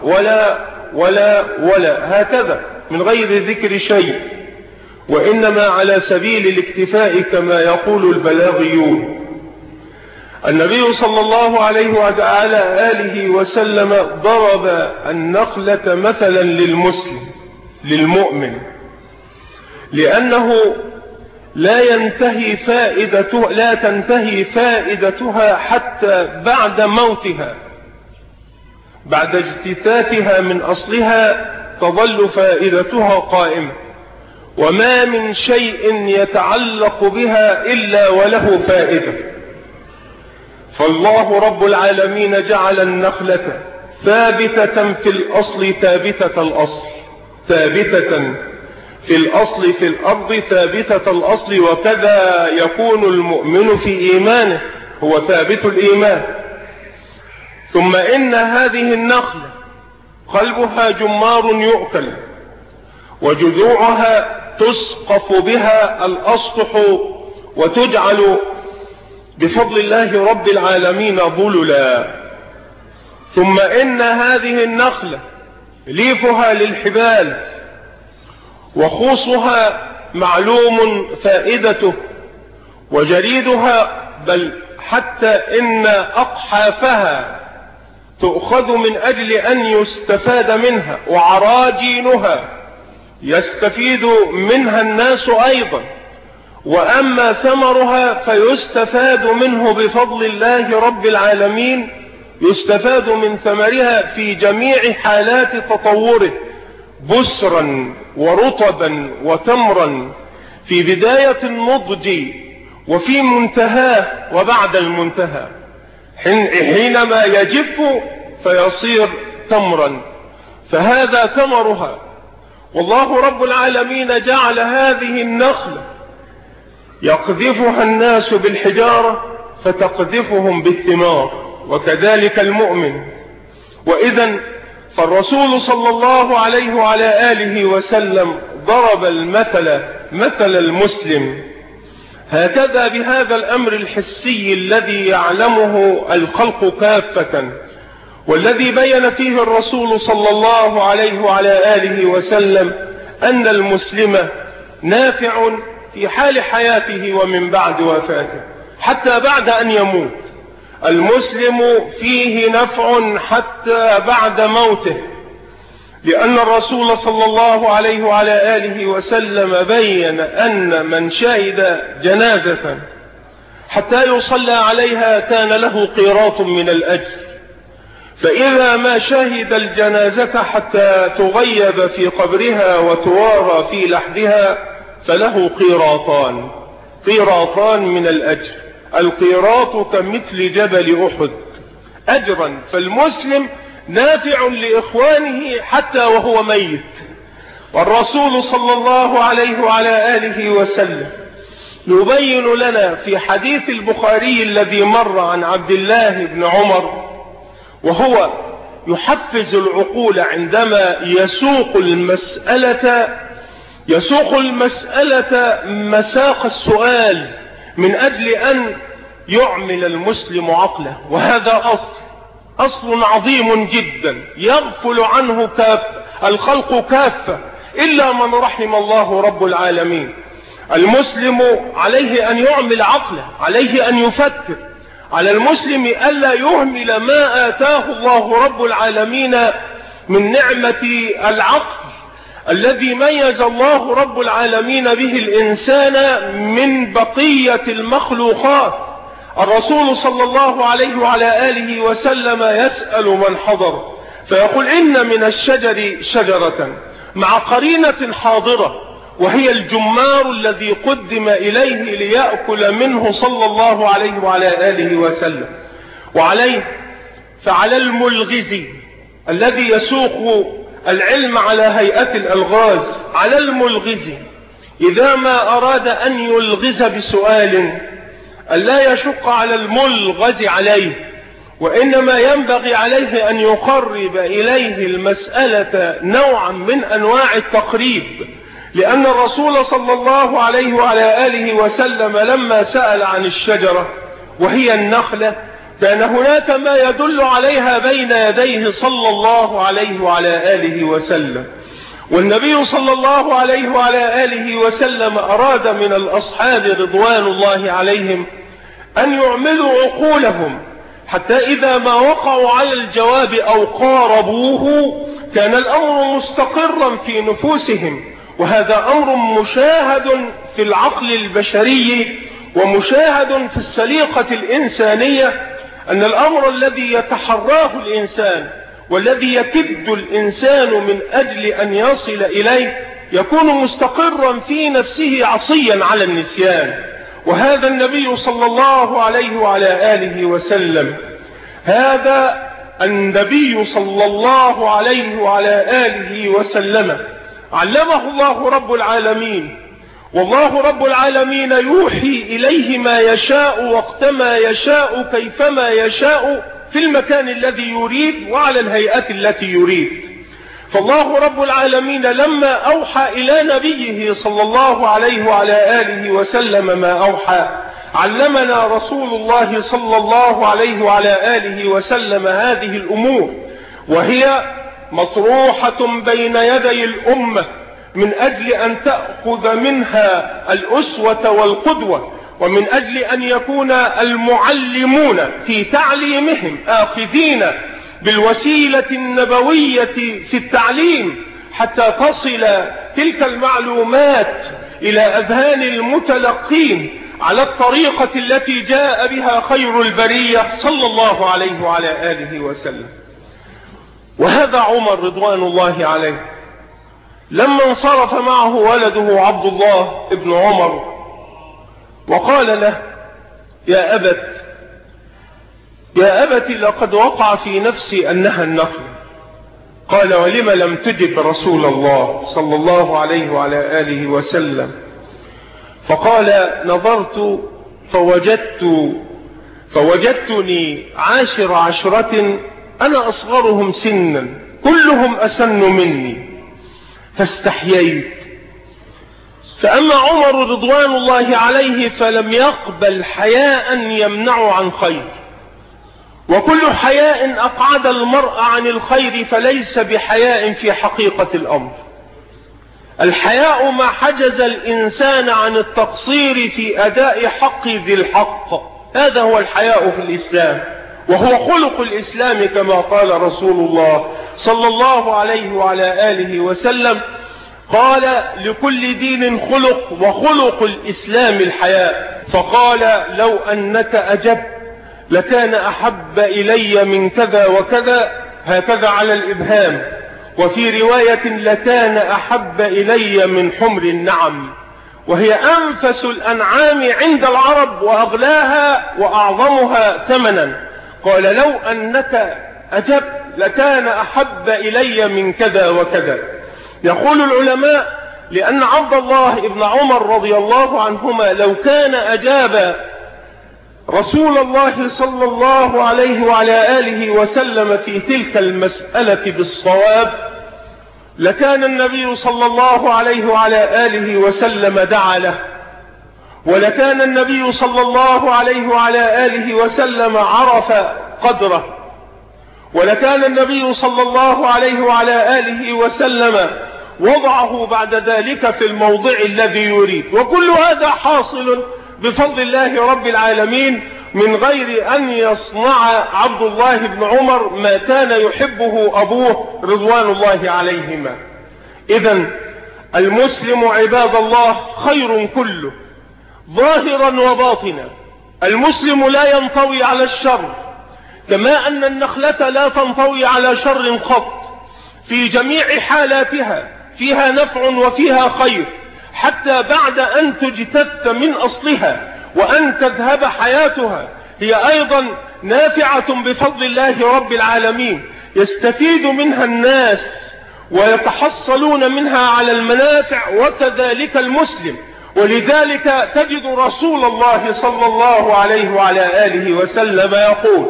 ولا هكذا من غير ذكر شيء، وإنما على سبيل الاكتفاء كما يقول البلاغيون. النبي صلى الله عليه وعلى آله وسلم ضرب النخلة مثلا للمسلم للمؤمن، لأنه لا تنتهي فائدتها حتى بعد موتها، بعد اجتثاثها من أصلها تظل فائدتها قائمة، وما من شيء يتعلق بها إلا وله فائدة. فالله رب العالمين جعل النخلة ثابتة في الأصل، ثابتة في الأصل في الأرض، ثابتة الأصل، وكذا يكون المؤمن في إيمانه، هو ثابت الإيمان. ثم إن هذه النخلة قلبها جمار يؤكل، وجذوعها تسقف بها الأسطح وتجعل بفضل الله رب العالمين ظللا. ثم إن هذه النخلة ليفها للحبال، وخوصها معلوم فائدته، وجريدها بل حتى إن أقحافها تؤخذ من أجل أن يستفاد منها، وعراجينها يستفيد منها الناس أيضا، وأما ثمرها فيستفاد منه بفضل الله رب العالمين، يستفاد من ثمرها في جميع حالات تطوره، بسرا ورطبا وتمرا، في بداية النضج وفي منتهاه وبعد المنتهى، حينما يجف فيصير تمرا، فهذا ثمرها. والله رب العالمين جعل هذه النخلة يقذفها الناس بالحجارة فتقذفهم بالثمار، وكذلك المؤمن. وإذن فالرسول صلى الله عليه وعلى آله وسلم ضرب مثل المسلم هكذا بهذا الأمر الحسي الذي يعلمه الخلق كافة، والذي بين فيه الرسول صلى الله عليه وعلى آله وسلم أن المسلم نافع في حال حياته ومن بعد وفاته، حتى بعد أن يموت. المسلم فيه نفع حتى بعد موته، لأن الرسول صلى الله عليه وعلى آله وسلم بين أن من شهد جنازة حتى يصلى عليها كان له قيراط من الأجر، فإذا ما شهد الجنازة حتى تغيب في قبرها وتوارى في لحدها فله قيراطان من الأجر. القيراط كمثل جبل أحد أجرا، فالمسلم نافع لإخوانه حتى وهو ميت. والرسول صلى الله عليه وعلى آله وسلم يبين لنا في حديث البخاري الذي مر عن عبد الله بن عمر، وهو يحفز العقول عندما يسوق المسألة مساق السؤال من أجل أن يعمل المسلم عقله. وهذا أصل عظيم جدا يغفل عنه الخلق كافة إلا من رحم الله رب العالمين. المسلم عليه أن يعمل عقله، عليه أن يفكر. على المسلم ألا يهمل ما آتاه الله رب العالمين من نعمة العقل الذي ميز الله رب العالمين به الإنسان من بقية المخلوقات. الرسول صلى الله عليه وعلى آله وسلم يسأل من حضر فيقول إن من الشجر شجرة مع قرينة حاضرة وهي الجمار الذي قدم إليه ليأكل منه صلى الله عليه وعلى آله وسلم. فعلى الملغز الذي يسوق العلم على هيئة الألغاز، على الملغز إذا ما أراد أن يلغز بسؤال ألا يشق على الملغز عليه، وإنما ينبغي عليه أن يقرب إليه المسألة نوعا من أنواع التقريب. لأن الرسول صلى الله عليه وعلى آله وسلم لما سأل عن الشجرة وهي النخلة كان هناك ما يدل عليها بين يديه صلى الله عليه وعلى آله وسلم. والنبي صلى الله عليه وعلى آله وسلم أراد من الأصحاب رضوان الله عليهم أن يعملوا عقولهم حتى إذا ما وقعوا على الجواب أو قاربوه كان الأمر مستقرا في نفوسهم. وهذا أمر مشاهد في العقل البشري ومشاهد في السليقة الإنسانية، أن الأمر الذي يتحراه الإنسان والذي يكد الإنسان من أجل أن يصل إليه يكون مستقرا في نفسه عصيا على النسيان. وهذا النبي صلى الله عليه وعلى آله وسلم، هذا النبي صلى الله عليه وعلى آله وسلم علمه الله رب العالمين، والله رب العالمين يوحي إليه ما يشاء وقتما يشاء كيفما يشاء في المكان الذي يريد وعلى الهيئة التي يريد. فالله رب العالمين لما أوحى إلى نبيه صلى الله عليه وعلى آله وسلم ما أوحى علمنا رسول الله صلى الله عليه وعلى آله وسلم هذه الأمور، وهي مطروحة بين يدي الأمة من أجل أن تأخذ منها الأسوة والقدوة، ومن أجل أن يكون المعلمون في تعليمهم آخذين بالوسيلة النبوية في التعليم حتى تصل تلك المعلومات إلى أذهان المتلقين على الطريقة التي جاء بها خير البرية صلى الله عليه وعلى آله وسلم. وهذا عمر رضوان الله عليه لما انصرف معه ولده عبد الله ابن عمر وقال له يا أبت لقد وقع في نفسي أنها النخل. قال ولم لم تجب رسول الله صلى الله عليه وعلى آله وسلم؟ فقال نظرت فوجدتني عاشر عشرة أنا أصغرهم سنا كلهم أسن مني فاستحييت. فأما عمر رضوان الله عليه فلم يقبل حياء يمنع عن خير، وكل حياء أقعد المرء عن الخير فليس بحياء في حقيقة الأمر. الحياء ما حجز الإنسان عن التقصير في أداء حق ذي الحق، هذا هو الحياء في الإسلام، وهو خلق الإسلام كما قال رسول الله صلى الله عليه وعلى آله وسلم، قال لكل دين خلق وخلق الإسلام الحياء. فقال لو أنك أجبت لكان أحب إلي من كذا وكذا، هكذا على الإبهام، وفي رواية لكان أحب إلي من حمر النعم، وهي أنفس الأنعام عند العرب وأغلاها وأعظمها ثمنا. قال لو أنك أجبت لكان أحب إلي من كذا وكذا. يقول العلماء لأن عبد الله بن عمر رضي الله عنهما لو كان أجاب رسول الله صلى الله عليه وعلى آله وسلم في تلك المسألة بالصواب لكان النبي صلى الله عليه وعلى آله وسلم دعا له، ولكان النبي صلى الله عليه وعلى آله وسلم عرف قدره، ولكان النبي صلى الله عليه وعلى آله وسلم وضعه بعد ذلك في الموضع الذي يريد. وكل هذا حاصل بفضل الله رب العالمين من غير أن يصنع عبد الله بن عمر ما كان يحبه أبوه رضوان الله عليهما. إذن المسلم عباد الله خير كله ظاهرا وباطنا. المسلم لا ينطوي على الشر، كما أن النخلة لا تنطوي على شر قط، في جميع حالاتها فيها نفع وفيها خير، حتى بعد أن تجتث من أصلها وأن تذهب حياتها هي أيضا نافعة بفضل الله رب العالمين، يستفيد منها الناس ويتحصلون منها على المنافع، وكذلك المسلم. ولذلك تجد رسول الله صلى الله عليه وعلى آله وسلم يقول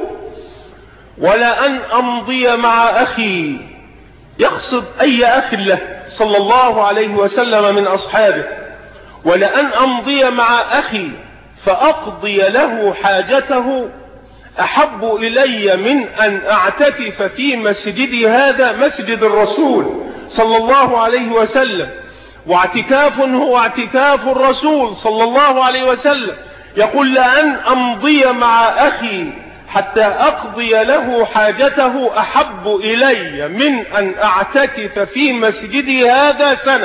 ولأن أمضي مع أخي، يقصد أي أخ له صلى الله عليه وسلم من أصحابه، ولأن أمضي مع أخي فأقضي له حاجته أحب إلي من أن أعتكف في مسجدي هذا، مسجد الرسول صلى الله عليه وسلم، واعتكاف هو اعتكاف الرسول صلى الله عليه وسلم. يقول لأن أمضي مع أخي حتى أقضي له حاجته أحب إلي من أن أعتكف في مسجدي هذا سنة.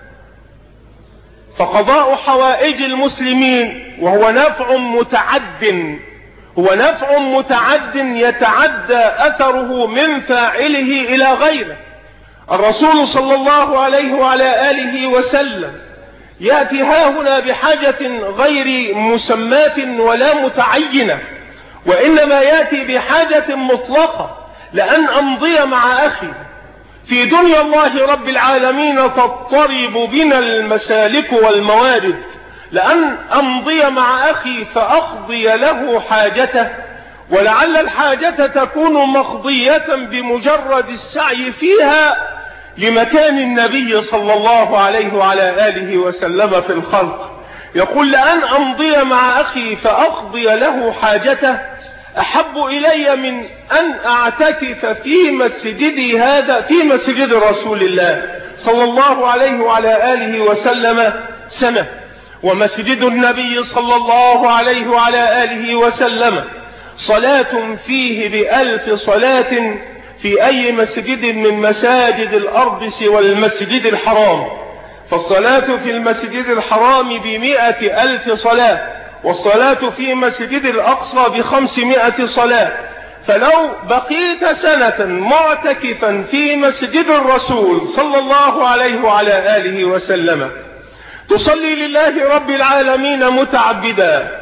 فقضاء حوائج المسلمين وهو نفع متعد، هو نفع متعد يتعدى أثره من فاعله إلى غيره. الرسول صلى الله عليه وعلى آله وسلم يأتي هاهنا بحاجة غير مسماة ولا متعينة، وإنما يأتي بحاجة مطلقة، لأن أمضي مع أخي في دنيا الله رب العالمين تضطرب بنا المسالك والموارد، لأن أمضي مع أخي فأقضي له حاجته، ولعل الحاجة تكون مقضية بمجرد السعي فيها لمكان النبي صلى الله عليه وعلى آله وسلم في الخلق. يقول لأن أمضي مع أخي فأقضي له حاجته أحب إلي من أن أعتكف في مسجدي هذا، في مسجد رسول الله صلى الله عليه وعلى آله وسلم سنة. ومسجد النبي صلى الله عليه وعلى آله وسلم صلاة فيه ب1000 صلاة في أي مسجد من مساجد الأرض سوى المسجد الحرام. فالصلاة في المسجد الحرام ب100,000 صلاة، والصلاة في مسجد الأقصى ب500 صلاة. فلو بقيت سنة معتكفا في مسجد الرسول صلى الله عليه وعلى آله وسلم تصلي لله رب العالمين متعبدا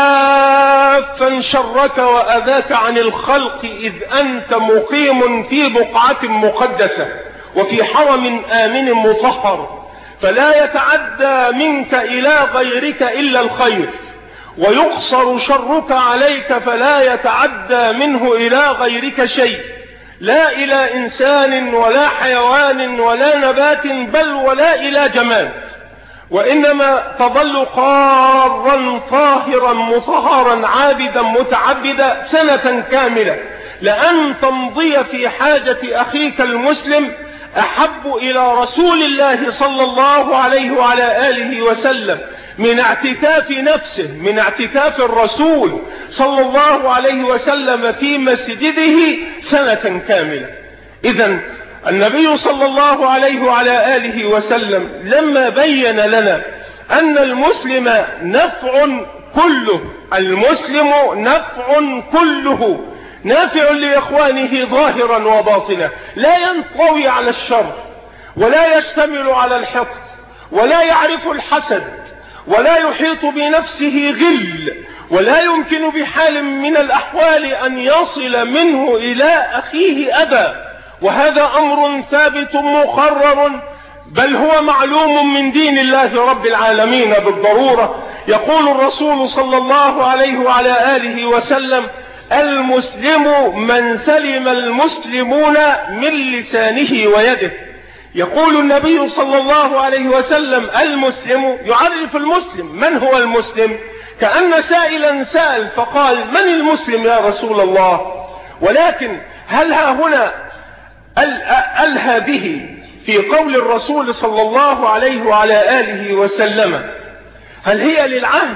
كافا شرك وأذاك عن الخلق، إذ أنت مقيم في بقعة مقدسة وفي حرم آمن مطهر، فلا يتعدى منك إلى غيرك إلا الخير، ويقصر شرك عليك فلا يتعدى منه إلى غيرك شيء، لا إلى إنسان ولا حيوان ولا نبات بل ولا إلى جماد، وإنما تظل قارا طاهرا مطهرا عابدا متعبدا سنة كاملة، لأن تمضي في حاجة أخيك المسلم أحب إلى رسول الله صلى الله عليه وعلى آله وسلم من اعتكاف نفسه، من اعتكاف الرسول صلى الله عليه وسلم في مسجده سنة كاملة. إذن النبي صلى الله عليه وعلى آله وسلم لما بين لنا أن المسلم نفع كله، المسلم نفع كله، نافع لإخوانه ظاهرا وباطنا، لا ينطوي على الشر ولا يشتمل على الحقد ولا يعرف الحسد ولا يحيط بنفسه غل، ولا يمكن بحال من الأحوال أن يصل منه إلى أخيه أذى، وهذا أمر ثابت مقرر بل هو معلوم من دين الله رب العالمين بالضرورة. يقول الرسول صلى الله عليه وعلى آله وسلم: المسلم من سلم المسلمون من لسانه ويده. يقول النبي صلى الله عليه وسلم: المسلم، يعرف المسلم، من هو المسلم؟ كأن سائلا سأل فقال: من المسلم يا رسول الله؟ ولكن هل ها هنا ألهى به في قول الرسول صلى الله عليه وعلى آله وسلم؟ هل هي للعهد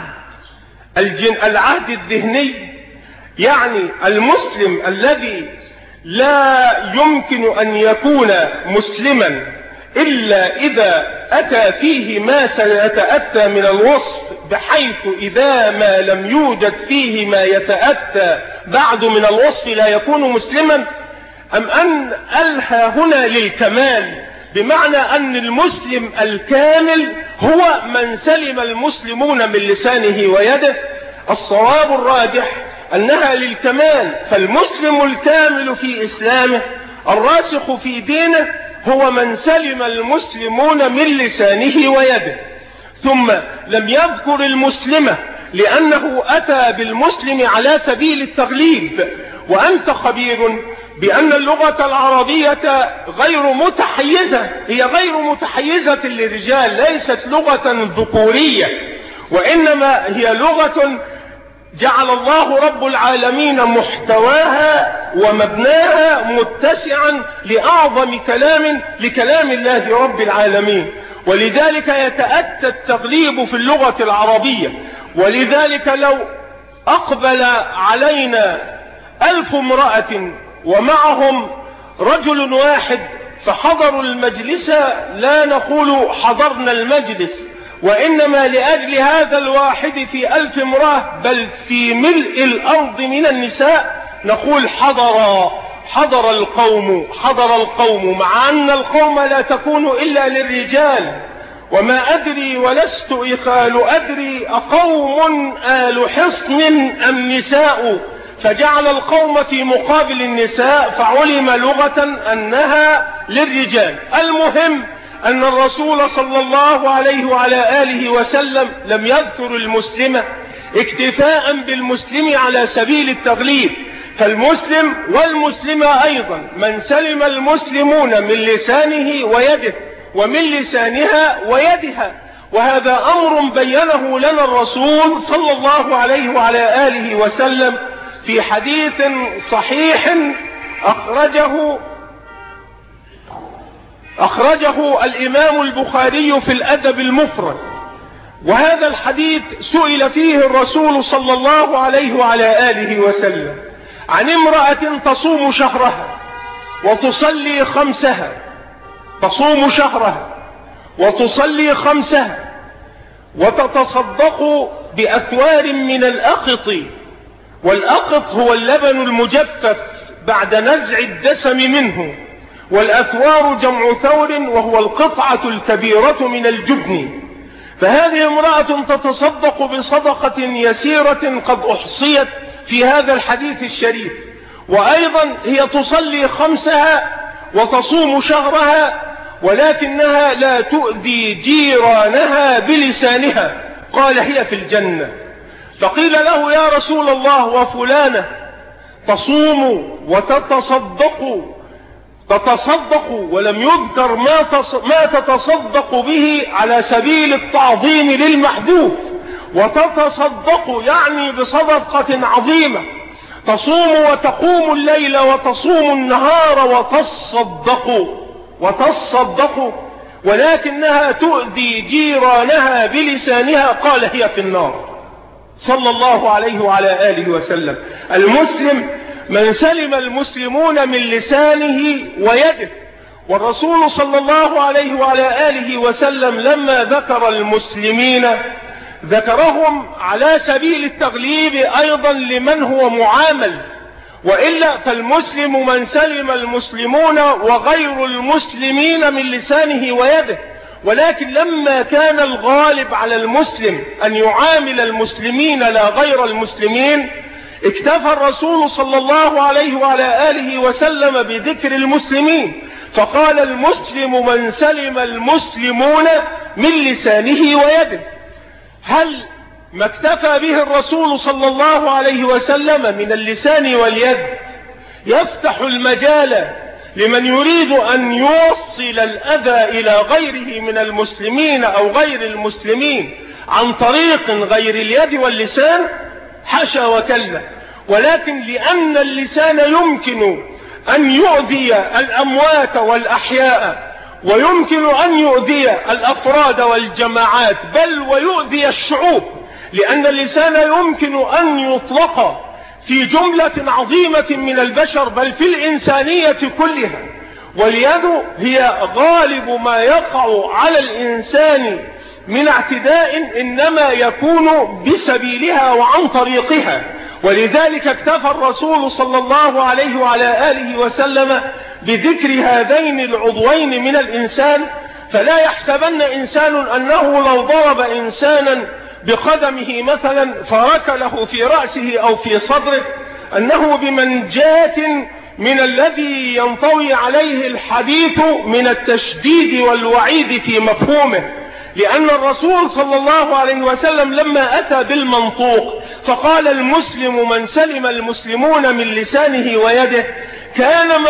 العهد الذهني؟ يعني المسلم الذي لا يمكن أن يكون مسلما إلا إذا أتى فيه ما سيتأتى من الوصف، بحيث إذا ما لم يوجد فيه ما يتأتى بعد من الوصف لا يكون مسلما، أم أن ألهى هنا للكمال، بمعنى أن المسلم الكامل هو من سلم المسلمون من لسانه ويده؟ الصواب الراجح أنها للكمال، فالمسلم الكامل في إسلامه الراسخ في دينه هو من سلم المسلمون من لسانه ويده. ثم لم يذكر المسلمة لأنه أتى بالمسلم على سبيل التغليب، وأنت خبير بأن اللغة العربية غير متحيزة، هي غير متحيزة للرجال، ليست لغة ذكورية، وإنما هي لغة جعل الله رب العالمين محتواها ومبناها متسعا لأعظم لكلام الله رب العالمين، ولذلك يتأتى التغليب في اللغة العربية. ولذلك لو أقبل علينا 1000 امرأة ومعهم رجل واحد فحضروا المجلس، لا نقول حضرنا المجلس، وإنما لأجل هذا الواحد في 1000 امرأة بل في ملء الأرض من النساء نقول حضر القوم، مع أن القوم لا تكون إلا للرجال. وما أدري ولست إخال أدري أقوم آل حصن أم نساء، فجعل القوم في مقابل النساء فعلم لغة أنها للرجال. المهم أن الرسول صلى الله عليه وعلى آله وسلم لم يذكر المسلمة اكتفاء بالمسلم على سبيل التغليب، فالمسلم والمسلمة أيضا من سلم المسلمون من لسانه ويده ومن لسانها ويدها، وهذا أمر بينه لنا الرسول صلى الله عليه وعلى آله وسلم في حديث صحيح أخرجه الإمام البخاري في الأدب المفرد. وهذا الحديث سئل فيه الرسول صلى الله عليه وعلى آله وسلم عن امرأة تصوم شهرها وتصلي خمسها، تصوم شهرها وتصلي خمسها وتتصدق بأثوار من الأقط، والأقط هو اللبن المجفف بعد نزع الدسم منه، والأثوار جمع ثور وهو القطعة الكبيرة من الجبن. فهذه امرأة تتصدق بصدقة يسيرة قد أحصيت في هذا الحديث الشريف، وأيضا هي تصلي خمسها وتصوم شهرها، ولكنها لا تؤذي جيرانها بلسانها. قال: هي في الجنة. فقيل له: يا رسول الله، وفلانة تصوم وتتصدق ولم يذكر ما تتصدق به على سبيل التعظيم للمحذوف، وتتصدق يعني بصدقة عظيمة، تصوم وتقوم الليل وتصوم النهار وتصدق، وتصدق ولكنها تؤذي جيرانها بلسانها قال هي في النار. صلى الله عليه وعلى آله وسلم. المسلم من سلم المسلمون من لسانه ويده. والرسول صلى الله عليه وعلى آله وسلم لما ذكر المسلمين ذكرهم على سبيل التغليب أيضا لمن هو معامل، وإلا فالمسلم من سلم المسلمون وغير المسلمين من لسانه ويده. ولكن لما كان الغالب على المسلم أن يعامل المسلمين لا غير المسلمين اكتفى الرسول صلى الله عليه وعلى آله وسلم بذكر المسلمين فقال المسلم من سلم المسلمون من لسانه ويده. هل ما اكتفى به الرسول صلى الله عليه وسلم من اللسان واليد يفتح المجال لمن يريد أن يوصل الأذى إلى غيره من المسلمين أو غير المسلمين عن طريق غير اليد واللسان؟ حاشا وكلا. ولكن لأن اللسان يمكن أن يؤذي الأموات والأحياء، ويمكن أن يؤذي الأفراد والجماعات، بل ويؤذي الشعوب، لأن اللسان يمكن أن يطلق في جملة عظيمة من البشر بل في الإنسانية كلها. واليد هي غالب ما يقع على الإنسان من اعتداء إنما يكون بسبيلها وعن طريقها. ولذلك اكتفى الرسول صلى الله عليه وعلى آله وسلم بذكر هذين العضوين من الإنسان. فلا يحسبن إنسان أنه لو ضرب إنسانا بقدمه مثلا فركله في رأسه أو في صدره أنه بمنجاة من الذي ينطوي عليه الحديث من التشديد والوعيد في مفهومه. لأن الرسول صلى الله عليه وسلم لما أتى بالمنطوق فقال المسلم من سلم المسلمون من لسانه ويده كان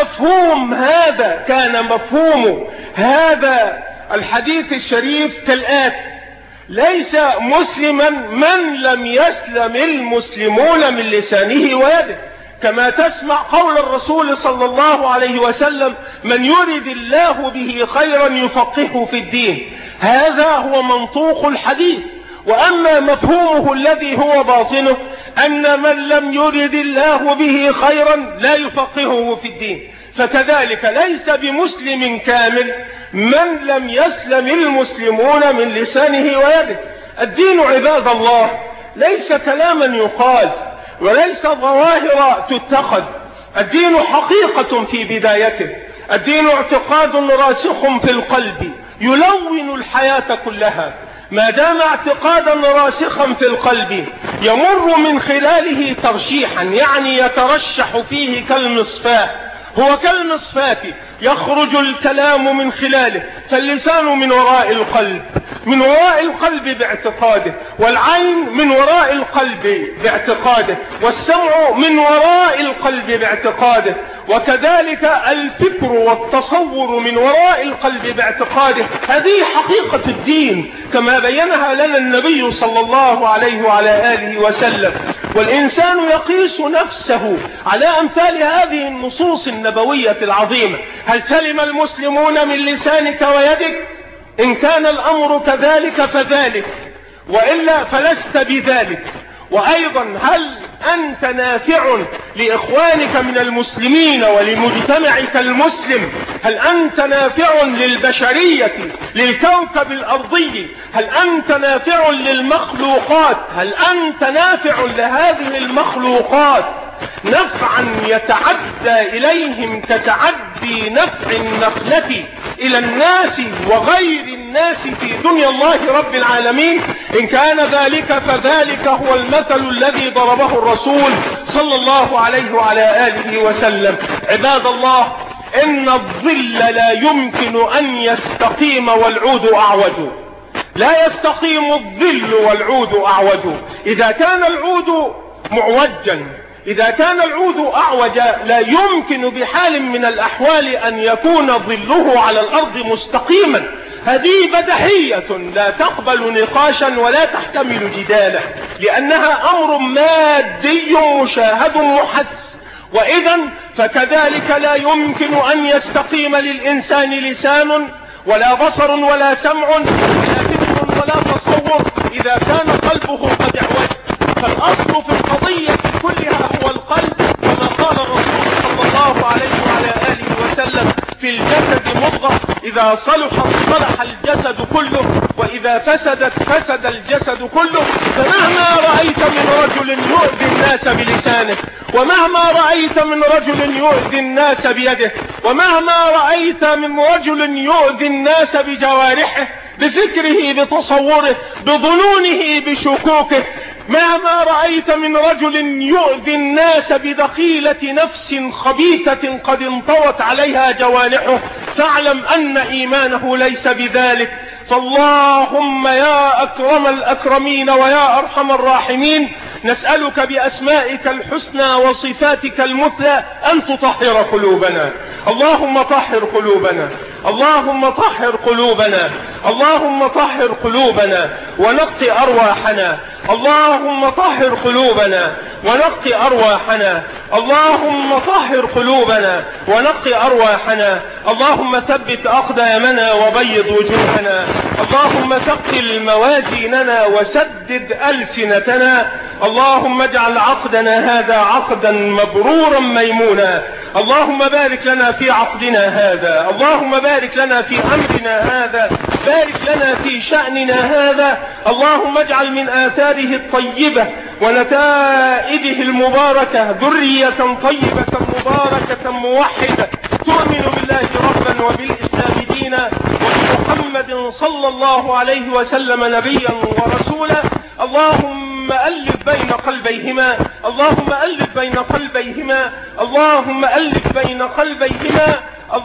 مفهوم هذا الحديث الشريف كالآتي: ليس مسلما من لم يسلم المسلمون من لسانه ويده، كما تسمع قول الرسول صلى الله عليه وسلم: من يرد الله به خيرا يفقهه في الدين. هذا هو منطوق الحديث. وأما مفهومه الذي هو باطنه أن من لم يرد الله به خيرا لا يفقهه في الدين. فكذلك ليس بمسلم كامل من لم يسلم المسلمون من لسانه ويده. الدين عباد الله ليس كلاما يقال وليس ظواهر تتخذ. الدين حقيقة في بدايته. الدين اعتقاد راسخ في القلب يلون الحياة كلها. ما دام اعتقادا راسخا في القلب يمر من خلاله ترشيحا، يعني يترشح فيه كالمصفاة. هو كالمصفاة يخرج الكلام من خلاله. فاللسان من وراء القلب باعتقاده، والعين من وراء القلب باعتقاده، والسمع من وراء القلب باعتقاده، وكذلك الفكر والتصور من وراء القلب باعتقاده. هذه حقيقة الدين كما بينها لنا النبي صلى الله عليه وعلى آله وسلم. والإنسان يقيس نفسه على أمثال هذه النصوص النبوية العظيمة. هل سلم المسلمون من لسانك ويدك؟ إن كان الأمر كذلك فذلك، وإلا فلست بذلك. وأيضا هل أنت نافع لإخوانك من المسلمين ولمجتمعك المسلم؟ هل أنت نافع للبشرية، للكوكب الأرضي؟ هل أنت نافع للمخلوقات؟ هل أنت نافع لهذه المخلوقات نفعا يتعدى إليهم كتعدي نفع النخلة إلى الناس وغير الناس في دنيا الله رب العالمين؟ إن كان ذلك فذلك هو المثل الذي ضربه الرسول صلى الله عليه وعلى آله وسلم. عباد الله، إن الظل لا يمكن أن يستقيم والعود أعوج. لا يستقيم الظل والعود أعوج. إذا كان العود معوجا، إذا كان العود أعوج، لا يمكن بحال من الأحوال أن يكون ظله على الأرض مستقيما. هذه بديهية لا تقبل نقاشا ولا تحتمل جدالا، لأنها أمر مادي مشاهد محس. وإذا فكذلك لا يمكن أن يستقيم للإنسان لسان ولا بصر ولا سمع ولا فكر ولا تصور إذا كان قلبه قد اعوج. فالأصل في القضية كلها هو القلب، كما قال الرسول صلى الله عليه وعلى آله وسلم: في الجسد مضغة إذا صلحت صلح الجسد كله وإذا فسدت فسد الجسد كله. فمهما رأيت من رجل يؤذي الناس بلسانه، ومهما رأيت من رجل يؤذي الناس بيده، ومهما رأيت من رجل يؤذي الناس بجوارحه، بفكره، بتصوره، بظنونه، بشكوكه، مهما رأيت من رجل يؤذي الناس بدخيلة نفس خبيثة قد انطوت عليها جوانحه، فاعلم أن إيمانه ليس بذلك. فاللهم يا أكرم الأكرمين ويا أرحم الراحمين، نسألك بأسمائك الحسنى وصفاتك المثلى أن تطهر قلوبنا. اللهم طهر قلوبنا، اللهم طهر قلوبنا، اللهم طهر قلوبنا ونقي أرواحنا، اللهم طهر قلوبنا ونقي أرواحنا، اللهم طهر قلوبنا ونقي أرواحنا، اللهم ثبت أقدامنا وبيض وجوهنا، اللهم ثقل موازيننا وسدد ألسنتنا، اللهم اجعل عقدنا هذا عقدا مبرورا ميمونا، اللهم بارك لنا في عقدنا هذا، اللهم بارك لنا في أمرنا هذا، بارك لنا في شأننا هذا، اللهم اجعل من آثاره الطيبة ونتائجه المباركة ذرية طيبة مباركة موحدة تؤمن بالله ربا وبالإسلام دينا وبمحمد صلى الله عليه وسلم نبيا ورسولا. اللهم ألف بين قلبيهما، اللهم ألف بين قلبيهما، اللهم ألف بين قلبيهما،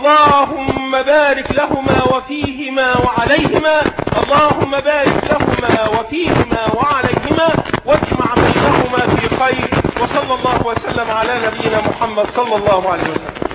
اللهم بارك لهما وفيهما وعليهما، اللهم بارك لهما وفيهما وعليهما واجمع بينهما في خير. وصلى الله وسلم على نبينا محمد صلى الله عليه وسلم.